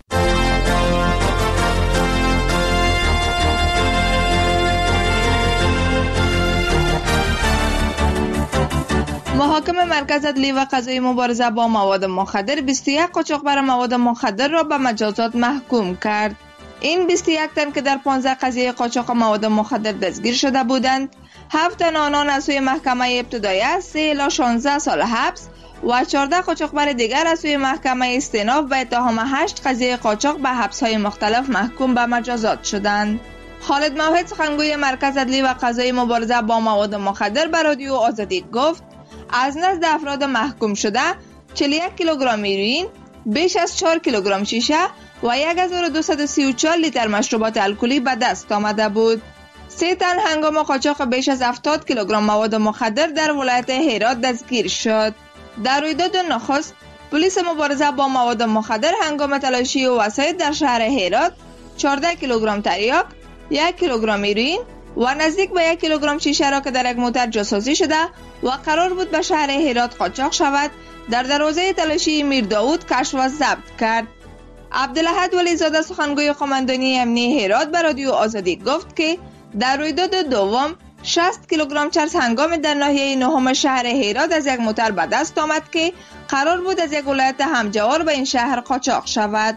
محاکم مرکز عدلی و قضایی مبارزه با مواد مخدر بیست و یک قاچاقبر مواد مخدر را به مجازات محکوم کرد. این بیست و یک تن که در پانزده قضیه قاچاق مواد مخدر دستگیر شده بودند، هفت تن آنان از سوی محکمه ابتدایه سه الی شانزده سال حبس و چهارده قاچاقبر دیگر از سوی محکمه استئناف به اتهام هشت قضیه قاچاق به حبس‌های مختلف محکوم به مجازات شدند. خالد موحد سخنگوی مرکز عدلی و قضایی مبارزه با مواد مخدر به رادیو آزادی گفت از نزد افراد محکوم شده چهل و یک کیلوگرم هیروئین، بیش از چهار کیلوگرم شیشه و هزار و دویست و سی و چهار لیتر مشروبات الکلی به دست آمده بود. سه تن هنگام قاچاق بیش از هفتاد کیلوگرم مواد مخدر در ولایت هرات دستگیر شد. در رویداد نخست پلیس مبارزه با مواد مخدر هنگام تلاشی و وسایط در شهر هرات چهارده کیلوگرم تریاک، یک کیلوگرم هیروئین و نزدیک به یک کیلوگرم شیشه را که در یک موتر جاسازی شده و قرار بود به شهر هرات قاچاق شود در دروازه تلاشی میر داود کشف و ضبط کرد. عبدالاحد ولیزاده سخنگوی قماندانی امنیتی هرات به رادیو آزادی گفت که در رویداد دوم شصت کیلوگرم چرس هنگام در ناحیه نهم شهر هرات از یک موتر به دست آمد که قرار بود از یک ولایت همجوار به این شهر قاچاق شود.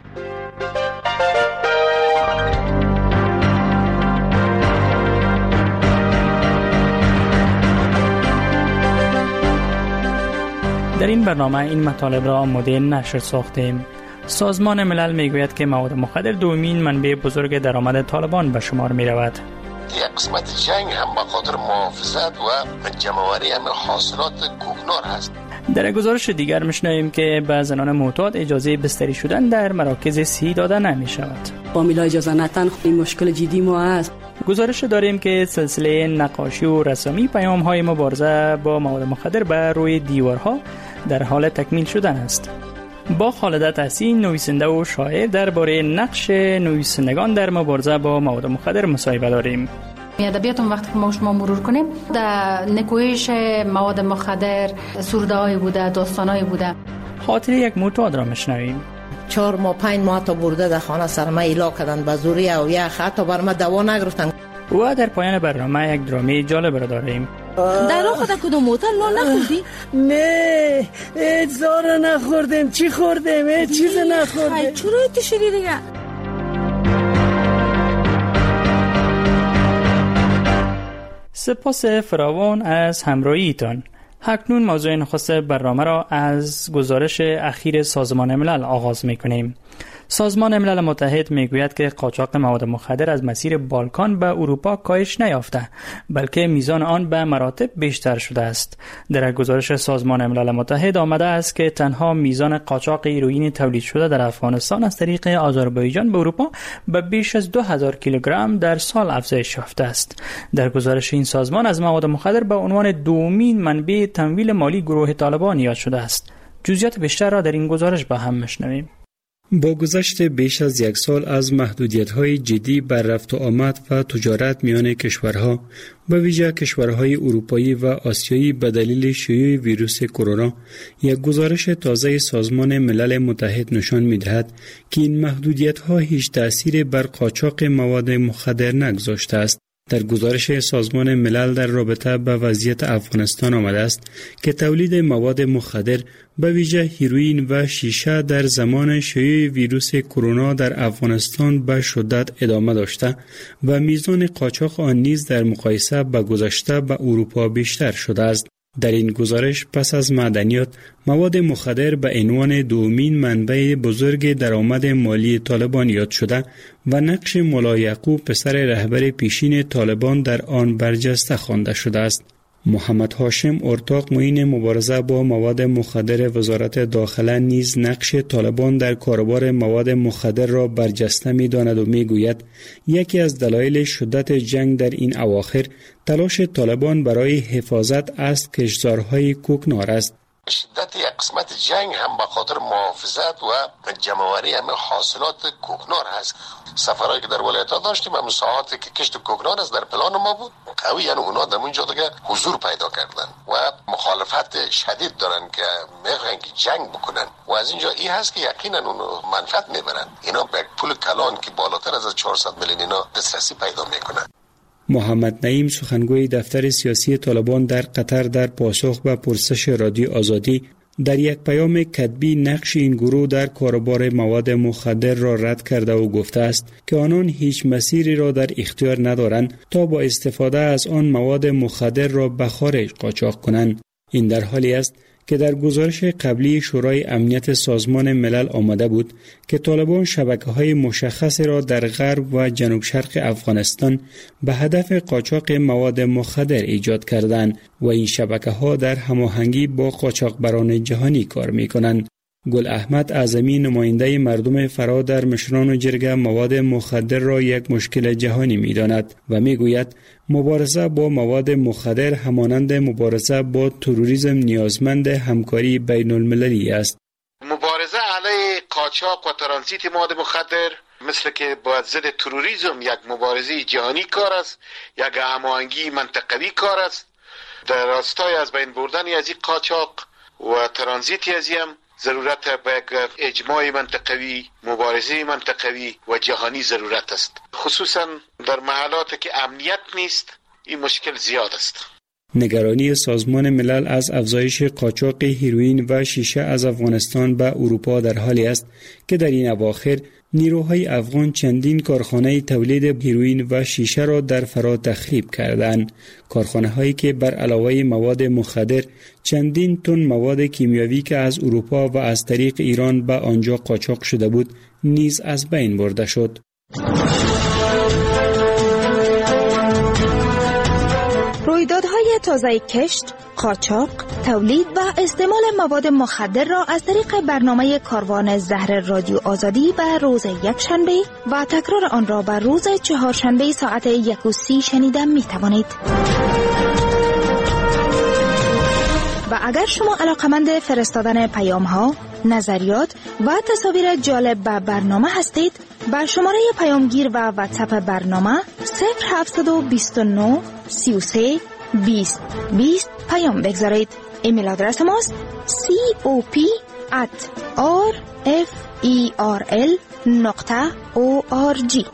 در این برنامه این مطالب را آماده نشر ساختیم. سازمان ملل میگوید که مواد مخدر دومین منبع بزرگ درآمد طالبان به شمار می رود. یک قسمت جنگ هم به خاطر محافظت و جمع‌آوری حاصلات کوکنار هست. در گزارش دیگر میشنویم که به زنان معتاد اجازه بستری شدن در مراکز صحی داده نمی شود. فامیلا اجازه ندن، این مشکل جدی ما است. گزارش داریم که سلسله نقاشی و رسامی پیام‌های مبارزه با مواد مخدر بر روی دیوارها در حال تکمیل شدن است. با خالده تحسین نویسنده و شاعر درباره نقش نویسندگان در مبارزه با مواد مخدر مصاحبه داریم. ادبیاتم وقتی که ما شما مرور کنیم در نکوهش مواد مخدر سرده‌ای بوده، داستانایی بوده. خاطره یک معتاد را میشنویم. چهار ماه پنج ماه تا برده در خانه سرما ایلا کردن به زوری او یا خطا بر ما دوا نگرفتن. و در پایان برنامه یک درامه جالب را داریم. در راه خود کدوم موتر لال نخوردی؟ نه هیچ زار نخوردیم. چی خوردیم؟ هیچ چیز نخوردیم. چرا ایتی شدی دیگه؟ سپاس فراوان از همراهیتان. اکنون موضوع نخست برنامه را از گزارش اخیر سازمان ملل آغاز می‌کنیم. سازمان ملل متحد میگوید که قاچاق مواد مخدر از مسیر بالکان به اروپا کاهش نیافته، بلکه میزان آن به مراتب بیشتر شده است. در گزارش سازمان ملل متحد آمده است که تنها میزان قاچاق هیروئین تولید شده در افغانستان از طریق آذربایجان به اروپا به بیش از دو هزار کیلوگرم در سال افزایش یافته است. در گزارش این سازمان از مواد مخدر به عنوان دومین منبع تمویل مالی گروه طالبان یاد شده است. جزئیات بیشتر را در این گزارش با هم میشنویم. با گذشت بیش از یک سال از محدودیت‌های جدی بر رفت و آمد و تجارت میان کشورها، به ویژه کشورهای اروپایی و آسیایی به دلیل شیوع ویروس کرونا، یک گزارش تازه سازمان ملل متحد نشان می‌دهد که این محدودیت‌ها هیچ تأثیری بر قاچاق مواد مخدر نگذاشته است. در گزارش سازمان ملل در رابطه با وضعیت افغانستان آمده است که تولید مواد مخدر به ویژه هیروئین و شیشه در زمان شیوع ویروس کرونا در افغانستان به شدت ادامه داشته و میزان قاچاق آن نیز در مقایسه با گذشته به اروپا بیشتر شده است. در این گزارش پس از معدنیات، مواد مخدر به عنوان دومین منبع بزرگ درآمد مالی طالبان یاد شده و نقش ملا یعقوب پسر رهبر پیشین طالبان در آن برجسته خوانده شده است. محمد هاشم ارتاق معین مبارزه با مواد مخدر وزارت داخله نیز نقش طالبان در کاروبار مواد مخدر را برجسته می داند و می گوید یکی از دلایل شدت جنگ در این اواخر تلاش طالبان برای حفاظت از کشتزارهای کوکنار است. شدت یک قسمت جنگ هم به خاطر محافظت و جمع‌آوری همه حاصلات کوکنار هست. سفرهایی که در ولایت‌ها داشتیم، همون ساعاتی که کشت کوکنار است در پلان ما بود قوی، یعنی اونا در اونجا دیگه حضور پیدا کردن و مخالفت شدید دارن که میخوان که جنگ بکنن و از اینجا این هست که یقینا اون منفعت میبرن. اینا به پول کلان که بالاتر از چهارصد میلیون اینا دسترسی پیدا میکنن. محمد نعیم سخنگوی دفتر سیاسی طالبان در قطر در پاسخ به پرسش رادیو آزادی در یک پیام کتبی نقش این گروه در کاروبار مواد مخدر را رد کرده و گفته است که آنان هیچ مسیری را در اختیار ندارند تا با استفاده از آن مواد مخدر را به خارج قاچاق کنند. این در حالی است که در گزارش قبلی شورای امنیت سازمان ملل آمده بود که طالبان شبکه‌های مشخصی را در غرب و جنوب شرق افغانستان به هدف قاچاق مواد مخدر ایجاد کردند و این شبکه‌ها در هماهنگی با قاچاقبران جهانی کار می‌کنند. گل احمد اعظمی نماینده مردم فرا در مشران و جرگه مواد مخدر را یک مشکل جهانی می‌داند و می‌گوید مبارزه با مواد مخدر همانند مبارزه با تروریسم نیازمند همکاری بین المللی است. مبارزه علیه قاچاق و ترانزیت مواد مخدر مثل که با ضد تروریسم یک مبارزه جهانی کار است، یک هماهنگی منطقوی کار است. در راستای از بین بردن از این قاچاق و ترانزیت از هم ضرورت به یک اجماع منطقوی، مبارزه منطقوی و جهانی ضرورت است. خصوصا در محلات که امنیت نیست این مشکل زیاد است. نگرانی سازمان ملل از افزایش قاچاق هیروئین و شیشه از افغانستان به اروپا در حالی است که در این اواخر نیروهای افغان چندین کارخانه تولید هیروئین و شیشه را در فرا تخریب کردند. کارخانه هایی که بر علاوه مواد مخدر چندین تن مواد کیمیاوی که از اروپا و از طریق ایران به آنجا قاچاق شده بود نیز از بین برده شد. رویدادهای تازه کشت، قاچاق، تولید و استعمال مواد مخدر را از طریق برنامه کاروان زهر رادیو آزادی به روز یکشنبه و تکرار آن را به روز چهارشنبه ساعت یک و سی شنیده می توانید. و اگر شما علاقمند فرستادن پیام ها، نظریات و تصاویر جالب به برنامه هستید؟ با شماره پیامگیر و واتساپ برنامه صفر هفتصد و بیست و نه سی و سه بیست بیست پیام بگذارید. ایمیل آدرس ماست cop at rferl نقطه org.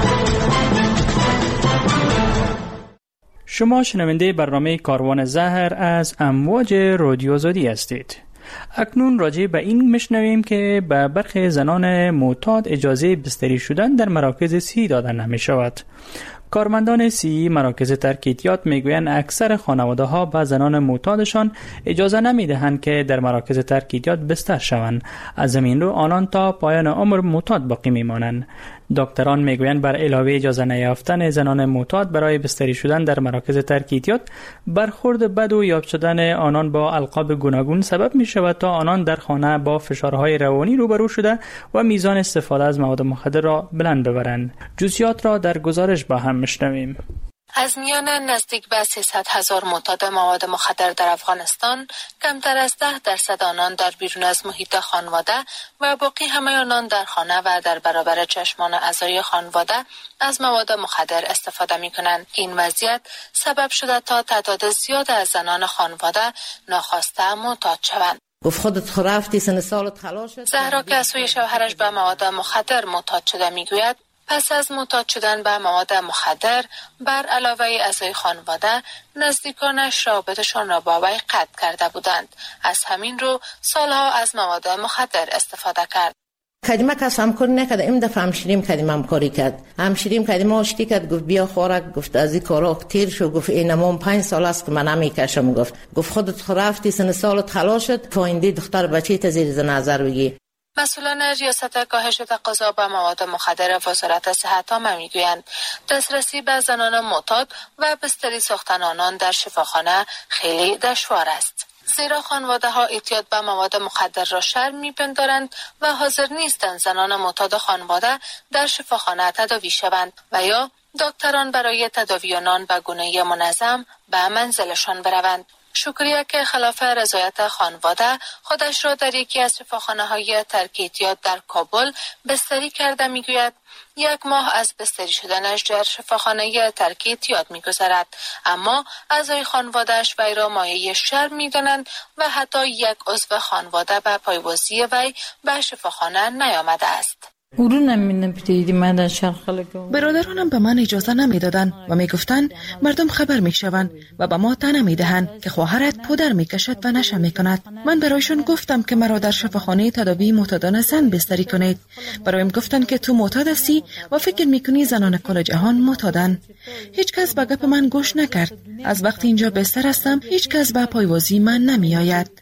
شما شنونده برنامه کاروان زهر از امواج رادیو آزادی هستید. اکنون راجع به این میشنویم که به برخی زنان معتاد اجازه بستری شدن در مراکز صحی داده نمی شود. کارمندان صحی مراکز ترک اعتیاد میگویند اکثر خانواده ها به زنان معتادشان اجازه نمی دهند که در مراکز ترک اعتیاد بستر شوند. از زمین رو آنان تا پایان عمر معتاد باقی میمانند. دکتران میگویند بر علاوه اجازه نیافتن زنان معتاد برای بستری شدن در مراکز ترک اعتیاد، برخورد بد و یافت شدن آنان با القاب گوناگون سبب می شود تا آنان در خانه با فشارهای روانی روبرو شده و میزان استفاده از مواد مخدر را بلند ببرند. جزئیات را در گزارش با هم میشنویم. از میان نزدیک به سیصد هزار معتاد مواد مخدر در افغانستان، کمتر از ده درصد آنان در بیرون از محیط خانواده و باقی همه آنان در خانه و در برابر چشمان اعضای خانواده از مواد مخدر استفاده می کنند. این وضعیت سبب شده تا تعداد زیاد از زنان خانواده ناخواسته معتاد شوند. گفت خودت خرافتی سن سالت خلاص شد. زهرا که از سوی شوهرش به مواد مخدر معتاد شده میگوید پس از معتاد شدن به مواد مخدر، بر علاوه اعضای خانواده، نزدیکانش رابطشان را با وی قطع کرده بودند. از همین رو سالها از مواد مخدر استفاده کرد. کدیمه کس همکاری نکرد. این دفعه همشیریم کدیم همکاری کرد. همشیریم کدیم آشتی کرد. گفت بیا خوراک. گفت از این کارا تیر شو. گفت این امام پنج سال است که من نمیکشم. گفت گفت خودت خرافتی سن سالت خلاص شد. پایندی دختر بچی تا زیر نظر بگی. مسئولان ریاست کاهش تقاضا به مواد مخدر وزارت صحت عامه میگویند دسترسی به زنان معتاد و بستری ساختن آنان در شفاخانه خیلی دشوار است، زیرا خانواده ها اعتیاد به مواد مخدر را شرم میپندارند و حاضر نیستند زنان معتاد خانواده در شفاخانه تداوی شوند و یا دکتران برای تداوی آنان به گونه منظم به منزلشان بروند. شکریه که خلاف رضایت خانواده خودش را در یکی از شفاخانه‌های ترک اعتیاد در کابل بستری کرده میگوید یک ماه از بستری شدنش در شفاخانه ترک اعتیاد میگذرد، اما اعضای خانواده‌اش وی را مایه شرم میدانند و حتی یک عضو خانواده به پایوازی وی به شفاخانه نیامده است. برادرانم به من اجازه نمیدادند و میگفتند مردم خبر میشوند و به ما تن نمیدهند که خواهرت پودر میکشد و نشه میکند. من برایشان گفتم که مرا در شفاخانه تداوی معتادان زن بستری کنید. برایم گفتند که تو معتاد هستی و فکر میکنی زنان کل جهان معتادند. هیچ کس به گپ من گوش نکرد. از وقتی اینجا بستر هستم هیچ کس به پایوازی من نمیآید.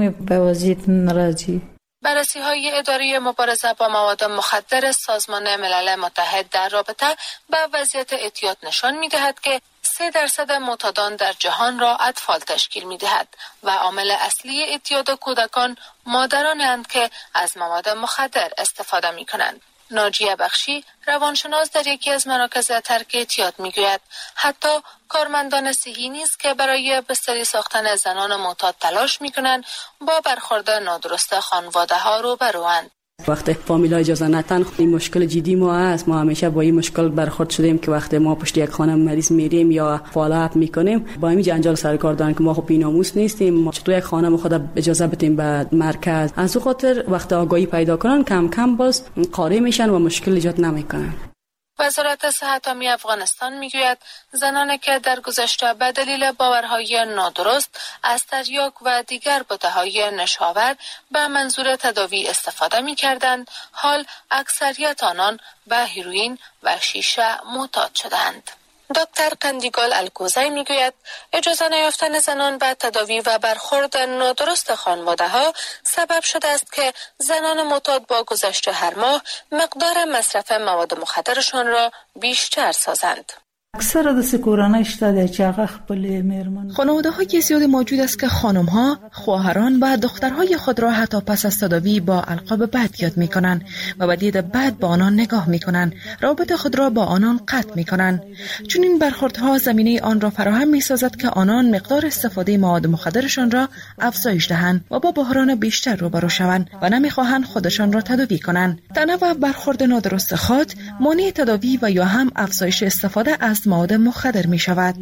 بررسی‌های اداره مبارزه با مواد مخدر سازمان ملل متحد در رابطه با وضعیت اعتیاد نشان می‌دهد که سه درصد معتادان در جهان را اطفال تشکیل می‌دهد و عامل اصلی اعتیاد کودکان مادرانند که از مواد مخدر استفاده می‌کنند. ناجیه بخشی روانشناس در یکی از مراکز ترک اعتیاد میگوید حتی کارمندان صحی نیز که برای بستری ساختن زنان معتاد تلاش میکنند با برخورد نادرست خانواده ها روبروند. وقتی فامیلا اجازه نتن این مشکل جدی ما است. ما همیشه با این مشکل برخورد شدیم که وقتی ما پشت یک خانه مریض میریم یا فالوآپ میکنیم با این جنجال سر کار دارن که ما خب بی‌ناموس نیستیم، ما چطور یک خانه خود اجازه بدیم به مرکز. از اون خاطر وقتی آگاهی پیدا کنن کم کم باز قانع میشن و مشکل ایجاد نمیکنن. وزارت صحت عامه افغانستان میگوید زنانی که در گذشته به دلیل باورهای نادرست از تریاک و دیگر بته‌های نشاور به منظور تداوی استفاده می‌کردند، حال اکثریت آنان به هیروئین و شیشه معتاد شدند. دکتر قندیگال الکوزی میگوید اجازه نیافتن زنان به تداوی و برخورد نادرست خانواده‌ها سبب شده است که زنان معتاد با گذشت هر ماه مقدار مصرف مواد مخدرشان را بیشتر سازند. اکثر د سکورانه شته چې هغه خپل میرمن خانواده های زیاد موجود است که خانم ها، خواهران و دخترهای خود را حتی پس از تداوی با القاب بد یاد می کنند و با دید بد با آنان نگاه می کنند، رابطه خود را با آنان قطع می کنند. چون این برخوردها زمینه آن را فراهم می سازد که آنان مقدار استفاده مواد مخدرشان را افزایش دهند و با بحران بیشتر روبرو شوند و نمی خواهند خودشان را تداوی کنند. تنوع برخورد نادرست خود مانع تداوی و یا هم افزایش استفاده از مواد مخدر می شود.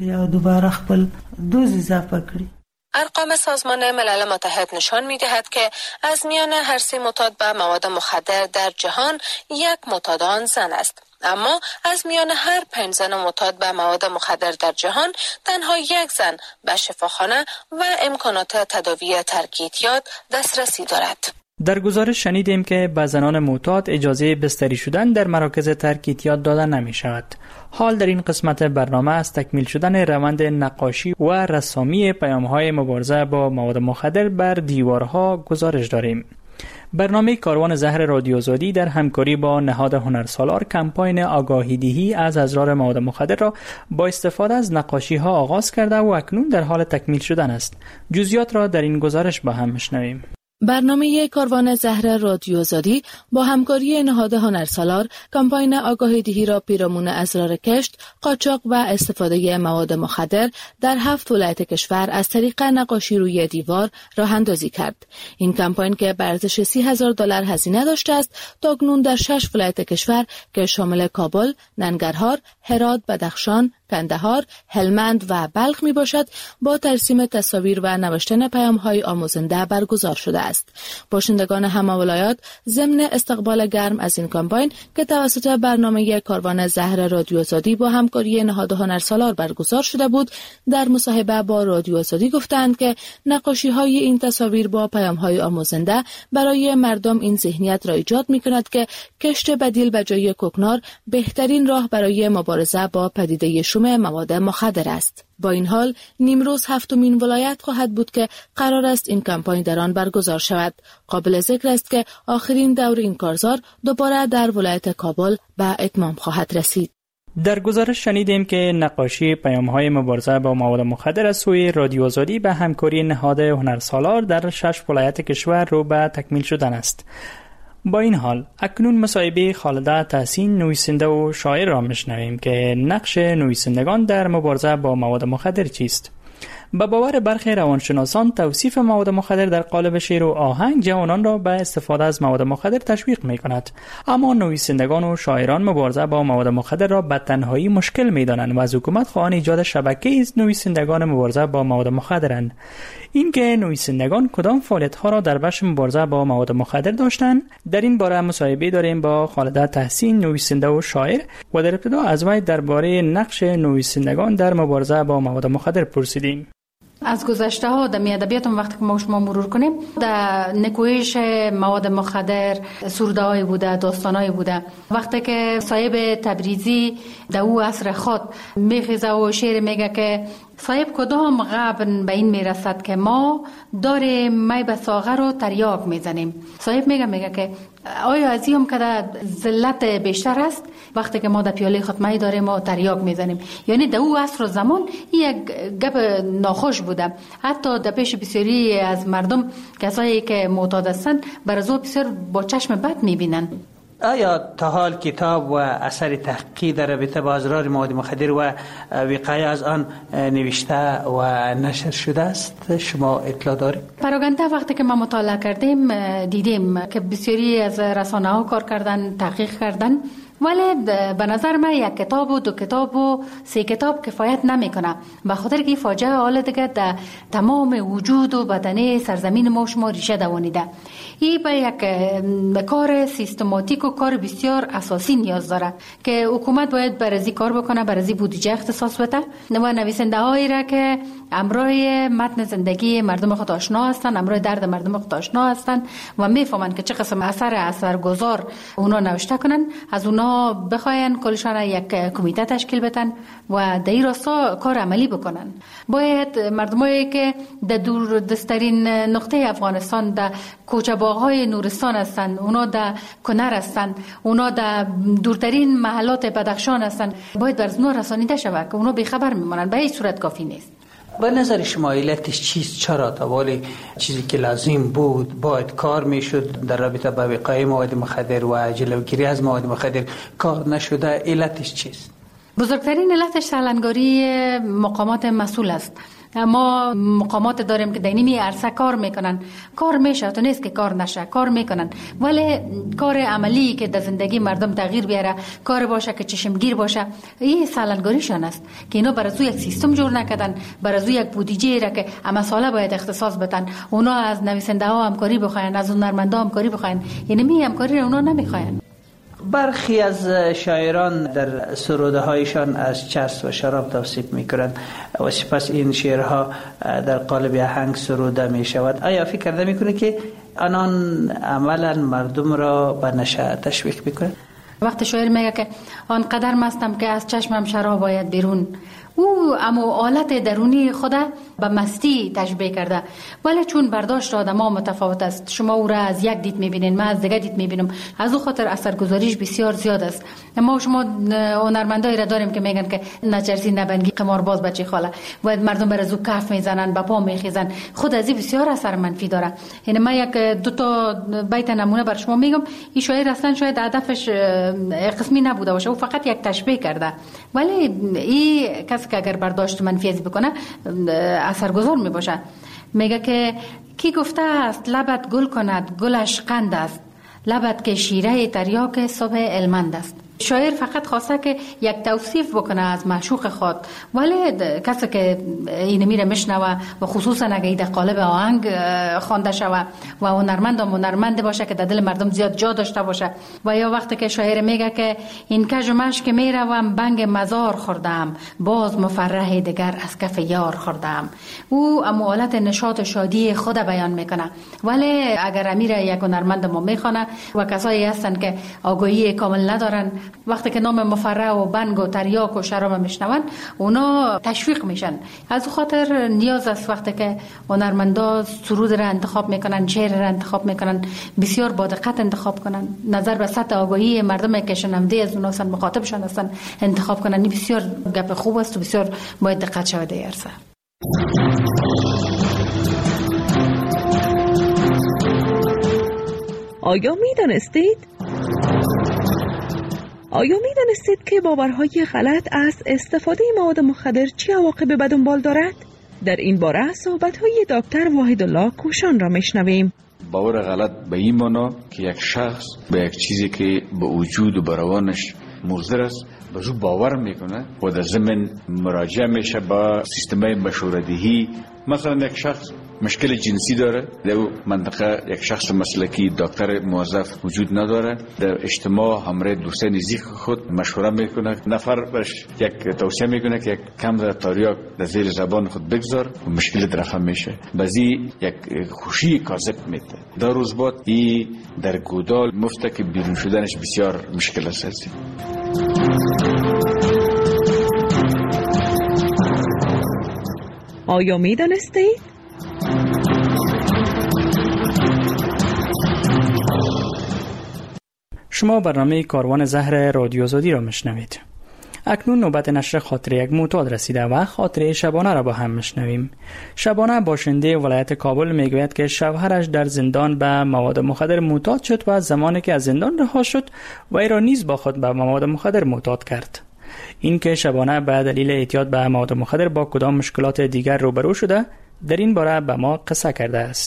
ارقام سازمان ملل متحد نشان می دهد که از میان هر سی معتاد به مواد مخدر در جهان یک معتاد آن زن است. اما از میان هر پنج زن معتاد به مواد مخدر در جهان تنها یک زن به شفاخانه و امکانات تداوی ترک اعتیاد دسترسی دارد. در گزارش شنیدیم که به زنان معتاد اجازه بستری شدن در مراکز ترک اعتیاد داده نمی شود. حال در این قسمت برنامه از تکمیل شدن روند نقاشی و رسامی پیام‌های مبارزه با مواد مخدر بر دیوارها گزارش داریم. برنامه کاروان زهر رادیو آزادی در همکاری با نهاد هنرسالار کمپاین آگاهی دهی از اضرار مواد مخدر را با استفاده از نقاشی ها آغاز کرده و اکنون در حال تکمیل شدن است. جزئیات را در این گزارش با هم میشنویم. برنامه کاروان زهر رادیو آزادی با همکاری نهاد هنرسالار کمپاین آگاهی دهی را پیرامون اضرار کشت، قاچاق و استفاده مواد مخدر در هفت ولایت کشور از طریق نقاشی روی دیوار راه اندازی کرد. این کمپاین که به ارزش سی هزار دلار هزینه داشته است، تاکنون در شش ولایت کشور که شامل کابل، ننگرهار، هرات، بدخشان، کندهار، هلمند و بلخ می باشد، با ترسیم تصاویر و نوشتن پیام‌های آموزنده برگزار شده است. باشندگان همه ولایات ضمن استقبال گرم از این کمپاین که توسط برنامه کاروان زهر رادیو آزادی با همکاری نهاد هنرسالار برگزار شده بود، در مصاحبه با رادیو آزادی گفتند که نقاشی‌های این تصاویر با پیام‌های آموزنده برای مردم این ذهنیت را ایجاد می‌کند که کشت بدیل به جای کوکنار بهترین راه برای مبارزه با پدیده شوم مواد مخدر است. با این حال نیمروز هفتمین ولایت خواهد بود که قرار است این کمپاین در آن برگزار شود. قابل ذکر است که آخرین دور این کارزار دوباره در ولایت کابل به اتمام خواهد رسید. در گزارش شنیدیم که نقاشی پیام‌های مبارزه با مواد مخدر از سوی رادیو آزادی به همکاری نهاد هنرسالار در شش ولایت کشور رو به تکمیل شدن است. با این حال اکنون مصاحبه خالده تحسین، نویسنده و شاعر را میشنویم که نقش نویسندگان در مبارزه با مواد مخدر چیست. به باور برخی روانشناسان توصیف مواد مخدر در قالب شعر و آهنگ جوانان را به استفاده از مواد مخدر تشویق می کند، اما نویسندگان و شاعران مبارزه با مواد مخدر را به تنهایی مشکل می دانند و از حکومت خواهان ایجاد شبکه‌ای از نویسندگان مبارزه با مواد مخدرند. اینکه نویسندگان کدام فعالیت‌ها را در بخش مبارزه با مواد مخدر داشتند، در این باره مصاحبه داریم با خالده تحسین، نویسنده و شاعر، و در ابتدا از وی درباره نقش نویسندگان در مبارزه با مواد مخدر پرسیدیم. از گذشته ها در ادبیات وقتی که ما شما مرور کنیم، در نکوهش مواد مخدر سرده‌ای بوده، داستانایی بوده. وقتی که صاحب تبریزی در او عصر خود میخیزه و شعر میگه که صاحب کدام غبن به این میرسد که ما داریم می به ساغر و تریاک میزنیم. صاحب میگه میگه که آیا از این هم که در ذلت بیشتر است وقتی که ما در پیاله خود می داریم و تریاک میزنیم. یعنی در او عصر و زمان یک گپ ناخوش بوده. حتی در پیش بسیاری از مردم کسایی که معتاد هستند بر از او بسیار با چشم بد میبینن. آیا تا حال کتاب و اثر تحقیقی در رابطه با اضرار مواد مخدر و وقایع از آن نوشته و نشر شده است؟ شما اطلاع دارید؟ پراگنده وقتی که ما مطالعه کردیم دیدیم که بسیاری از رسانه ها کار کردن، تحقیق کردن، ولی به نظر من یک کتاب و دو کتاب و سه کتاب کفایت نمیکنه، به خاطر که فاجعه حال دیگه در تمام وجود و بدنه سرزمین ما شما ریشه دوانیده. این به یک کار سیستماتیک و کار بسیار اساسی نیاز داره که حکومت باید برازی کار بکنه، برازی بودجه اختصاص بده و نویسنده هایی را که امرای متن زندگی مردم خود آشنا هستند، امرای درد مردم خود آشنا هستند و میفهمند که چه قسم اثر اثرگذار اونا نوشته کنن، از اونا بخواین کلشان یک کمیته تشکیل بدن و در این راستا کار عملی بکنن. باید مردمایی که در دور دسترین نقطه افغانستان در کوچه باغ‌های نورستان هستند، اونا در کنر هستند، اونا در دورترین محلات بدخشان هستند، باید بر اونا رسانیده شود که اونا بیخبر میمونن. به این صورت کافی نیست. به نظر شما علتش چیست؟ چرا تا ولی چیزی که لازم بود باید کار میشد در رابطه با وقایع مواد مخدر و جلوگیری از مواد مخدر کار نشده؟ علتش چیست؟ بزرگترین علتش سالنگاری مقامات مسئول است. ما مقامات داریم که در این عرصه کار میکنن، کار میشه، تو نیست که کار نشه، کار میکنن، ولی کار عملی که در زندگی مردم تغییر بیاره، کار باشه که چشمگیر باشه، این سالنگاریشان است که اینا برای یک سیستم جور نکردن، برای یک بودجه را که اما ساله باید اختصاص بدن. اونا از نویسنده ها همکاری بخواین، از هنرمندا همکاری بخواین، یعنی می همکاری را اونا نمیخواین. برخی از شاعران در سروده هایشان از چرس و شراب توصیف میکنند و سپس این شعرها در قالب آهنگ سروده می شود. آیا فکر کرده میکنه که آنان عملا مردم را به نشه تشویق میکنند؟ وقت شاعر میگه که آنقدر مستم که از چشمم شراب باید بیرون، او اما حالت درونی خدا به مستی تشبیه کرده، ولی چون برداشت آدم‌ها متفاوت است، شما او را از یک دید می‌بینید، من از دیگر دید می‌بینم، از او خاطر اثرگذاریش بسیار زیاد است. ما شما هنرمندایی را داریم که میگن که نچرسی نبنگی قمارباز بچه خاله و مردم بر از او کف میزنن، با پا میخیزن، خود از این بسیار اثر منفی داره. یعنی من یک دو تا بیت نمونه بر شما میگم. این شاعر اصلا شاید هدفش قسمی نبوده باشه، او فقط یک تشبیه کرده، ولی این کسی که اگر برداشت منفی از بکنه اثرگذار می باشه. میگه که کی گفته است لبت گل کند گلش قند است، لبت که شیره تریاک صبح علمند است. شاعر فقط خواسته که یک توصیف بکنه از معشوق خود، ولی کسی که این میره میشنوه و خصوصا اگه در قالب آهنگ خوانده شوه و هنرمند و هنرمند باشه که در دل مردم زیاد جا داشته باشه. و یا وقتی که شاعر میگه که این کج و مشک میروم بنگ مزار خوردم، باز مفرح دیگر از کف یار خوردم، او اما حالت نشاط و شادی خود بیان میکنه. ولی اگر امیر یک هنرمند ما میخونه و کسایی هستن که آگاهی کامل ندارن، وقتی که نام مفرح و بنگ و تریاک و شراب میشنون اونا تشویق میشن. از خاطر نیاز است وقتی که هنرمندا سرود را انتخاب میکنن، شعر را انتخاب میکنن، بسیار با دقت انتخاب کنن، نظر به سطح آگاهی مردم که شنونده از اونها هستن، مخاطبشان هستن انتخاب کنن. این بسیار گپ خوب است و بسیار باید دقت شود در عرصه. آیا میدانستید؟ آیا می دانستید که باورهای غلط از استفاده مواد مخدر چه عواقبی به دنبال دارد؟ در این باره صحبت‌های دکتر وحیدالله کوشان را میشنویم. باور غلط به این معنا که یک شخص به یک چیزی که به وجود و به روانش مضر است به زو باور میکنه و در ضمن مراجعه میشه با سیستم‌های مشوره‌دهی. مثلا یک شخص مشکل جنسی داره، در منطقه یک شخص مسلکی دکتر موظف وجود نداره، در اجتماع همراه دوستان نزدیک خود مشوره میکنه، نفر برش یک توصیه میکنه که یک کم تریاک در زیر زبان خود بگذار و مشکل رفع میشه. بعضی یک خوشی کاذب میده. در روز بعد این در گودال مفته که بیرون شدنش بسیار مشکل است. آیا می دانستید؟ شما برنامه کاروان زهر رادیو آزادی را میشنوید. اکنون نوبت نشر خاطره یک معتاد رسیده و خاطره شبانه را با هم میشنویم. شبانه باشنده ولایت کابل میگوید که شوهرش در زندان به مواد مخدر معتاد شد و زمانی که از زندان رها شد وی را نیز با خود به مواد مخدر معتاد کرد. این که شبانه به دلیل اعتیاد به مواد مخدر با کدام مشکلات دیگر روبرو شده در این باره به ما قصه کرده است.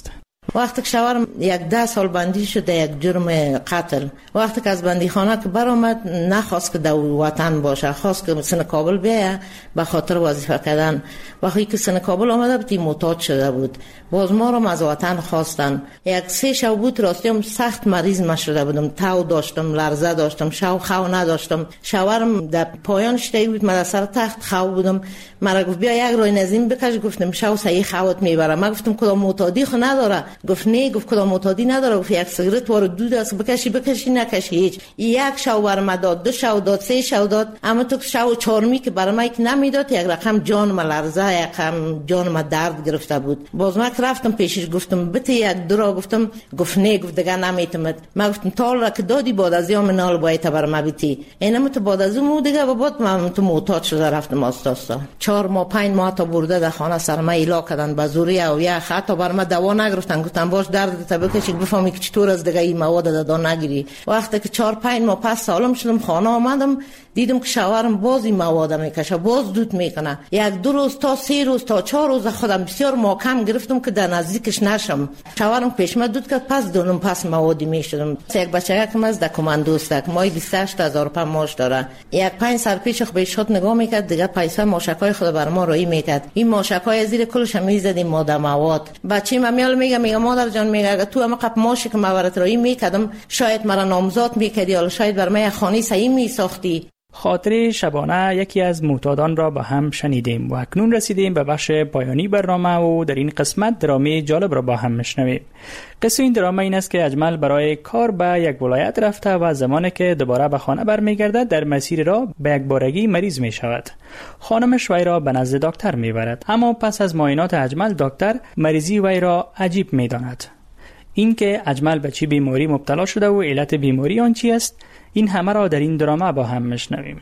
وقتی که شوهرم یک ده سال بندی شد یک جرم قتل، وقتی که از بندی خانه که برآمد نخواست که در وطن باشه، خواست که سن کابل بیایه به خاطر وظیفه کردن. وقتی که سن کابل آمده بود معتاد شده بود، باز ما رو از وطن خواستن. یک سه شب بود راستیم سخت مریض ما شده بودم، تاو داشتم، لرزه داشتم، شو خو نداشتم. شوهرم در پایان شته بود، من سر تخت خو بودم. مرا گفت بیا یک روی نزیم بکش. گفتم شو صحیح خوت میبره. من گفتم کدام معتادی خو نداره. گفت نه. گفت کدام معتادی نداره. گفت یک سیگرت وارد دود است بکشی بکشی نکشی هیچ. یک شو برام داد، دو شو داد، سه شو داد، اما تو شو چهارمی که برام یک نمیداد، یک رقم جان ما لرزه، یک رقم جان ما درد گرفته بود. باز من رفتم پیشش گفتم بده یک درا. گفتم گفت نه. گفت دیگه نمیتونم. من گفتم تال را که دادی بعد از یوم نال باید برام بیتی. اینم تو بعد از اون دیگه بعد من تو معتاد شده رفتم آستاستا. چهار ماه پنج ماه تا برده در خانه سر ما ایلا کردن به زوری او یا خطا برام دوا نگرفتن. گفتم باش درد تا بکشید بفهمی که چطور از دیگه این مواد دادا نگیری. وقتی که چهار پنج ماه پس سالم شدم خانه آمدم دیدم که شوهرم باز این مواد میکشه، باز دود میکنه. یک دو روز تا سه روز تا چهار روز خودم بسیار محکم گرفتم که در نزدیکش نشم. شوهرم پیش من دود کرد، پس دونم پس موادی میشدم. یک بچه که از کماندوست است، مای بیست و هشت هزار روپیه معاش داره. یک پنج سال پیش خو بهش خود نگاه میکرد، دیگه پیسه ماشکای خود بر ما روی میکرد. این ماشکای زیر کلش میزدیم ماده مواد. بچه‌م میال میگه میگه مادر جان میگه اگه تو هم قب ماشک مورت روی میکردم شاید مرا نامزاد میکردی، یا شاید بر من خانه صحیح میساختی. خاطره شبانه یکی از معتادان را با هم شنیدیم و اکنون رسیدیم به بخش پایانی برنامه و در این قسمت درامی جالب را با هم میشنویم. قصه این درامه این است که اجمل برای کار به یک ولایت رفته و زمانی که دوباره به خانه برمیگردد در مسیر راه به یک بارگی مریض می شود. خانمش وی را به نزد دکتر می برد، اما پس از معاینات اجمل دکتر مریضی وی را عجیب می داند. این که اجمل به چی بیماری مبتلا شده و علت بیماری آن چی است، این همه را در این درامه با هم میشنویم.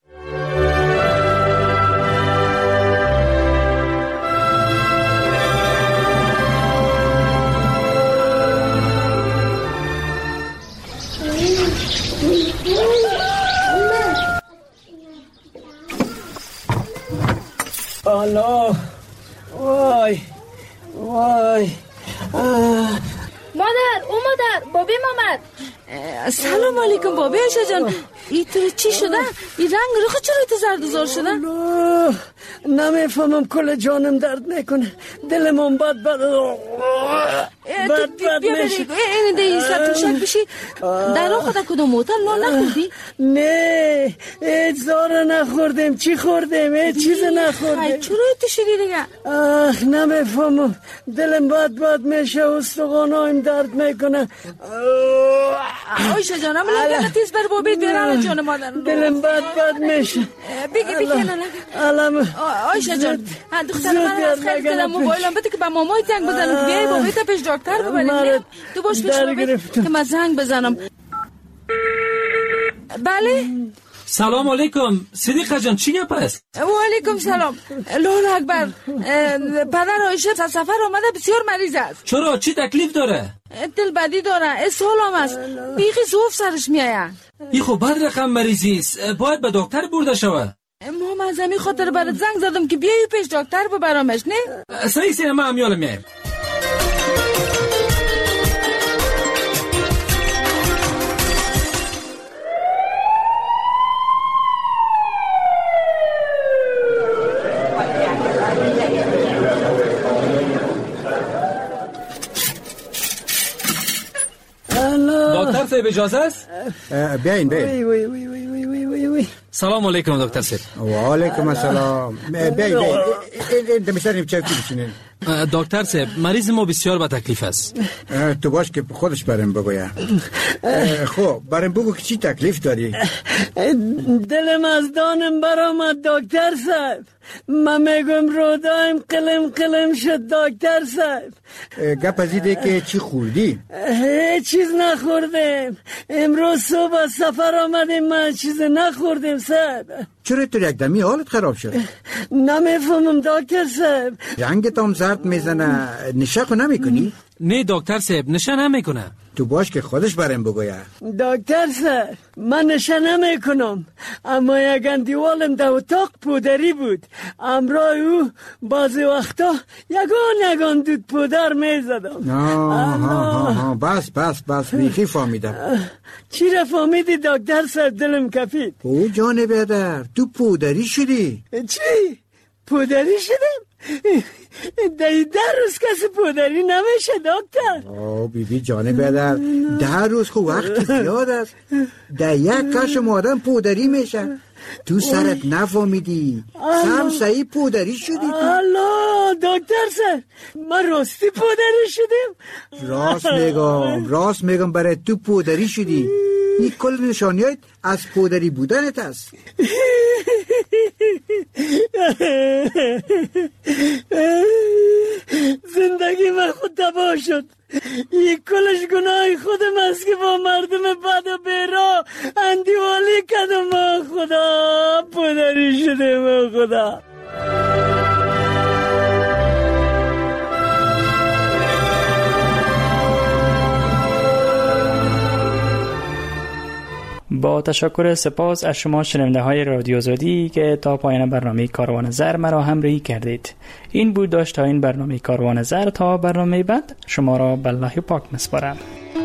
الله وای وای مادر او مادر بابیم آمد. سلام علیکم بابی عایشه جان. ای تو چی شده؟ این رنگ رخ چرا تو زرد و زار شده؟ نمیفهمم کل جانم درد میکنه، دلم بد بد بد بد میشه. این دی سرتوشک بشی در آن خدا کدوم موتل نان نخوردی؟ نه هیچ زار نخوردیم. چی خوردیم؟ هیچ چیز نخوردیم. چرا تو شدی دیگه؟ آخ نمیفهمم، دلم بد بد میشه، استخوانایم درد میکنه. عایشه جان اما لگه تیز بر بابی بیرم جان مادر. دلم بد بد میشه. بگی بگی نه علم عایشه جان دختر من از خیلی دلم موبایلم بده که به مامای زنگ بزنم که بیای بابی تا پیش دکتر ببریم. تو باش پیش بابی که من زنگ بزنم. بله سلام علیکم صدیقه جان، چی گپ است؟ و علیکم سلام. الله اکبر. پدر عایشه از سفر آمده بسیار مریض است. چرا؟ چی تکلیف داره؟ دل بدی داره، اسهال هم است، بیخی زوف سرش میآید. این خب بد رقم مریضی است، باید به دکتر برده شود. ما از همین خاطر برات زنگ زدم که بیایی پیش دکتر ببرمش. نه صحیح سینه ما هم یالم میایم. دکتر صاحب اجازه است؟ بیاین بیاین. وی وی وی وی وی وی وی. سلام علیکم دکتر صاحب. و علیکم السلام. بیاین بیاین. این دمیشتریم چای بشینین. دکتر صاحب مریض ما بسیار با تکلیف است. تو باش که خودش برام بگوید. خب برام بگو که چی تکلیف داری؟ دلم از دانم برآمد دکتر صاحب. من میگم رودایم قلم قلم شد دکتر صاحب. گپ از ایده که چی خوردی؟ هیچ چیز نخوردیم. امروز صبح از سفر آمدیم من چیز نخوردیم صاحب. چرا تو یک دمی حالت خراب شد؟ نمیفهمم دکتر صاحب. رنگت هم زرد میزنه، نشاخو نمی کنی؟ نه دکتر صاحب نشه نمیکنه. تو باش که خودش برام بگویه. دکتر صاحب من نشه نمیکنم، اما یک اندیوالم در اتاق پودری بود. امرای او بعضی وقتا یگان یگان دود پودر میزدم. آه بس بس بس بیخی فهمیدم. چی را فهمیدی دکتر صاحب؟ دلم کفید. او جان بیادر تو پودری شدی؟ چی؟ پودری شدم؟ ده ده روز کسی پودری نمیشه دکتر. آه بی بی جان بیادر ده روز خو وقت زیاد است. ده یک کشم آدم پودری میشه. تو سرت نفهمیدی سم سعی پودری شدی تو. الله دکتر سر من راستی پودری شدیم. راست میگم راست میگم برای تو پودری شدی. این کل نشانیات از پودری بودنت است. زندگی من خود تباه شد. این کلش گناه خودم است که با مردم بد و بیرا اندیوالی کردم. ما خدا پدری شده ما خدا. با تشکر سپاس از شما شنونده های رادیو آزادی که تا پایان برنامه کاروان زر مرا همراهی کردید. این بود داشت تا این برنامه کاروان زر. تا برنامه بعد شما را به الله پاک میسپارم.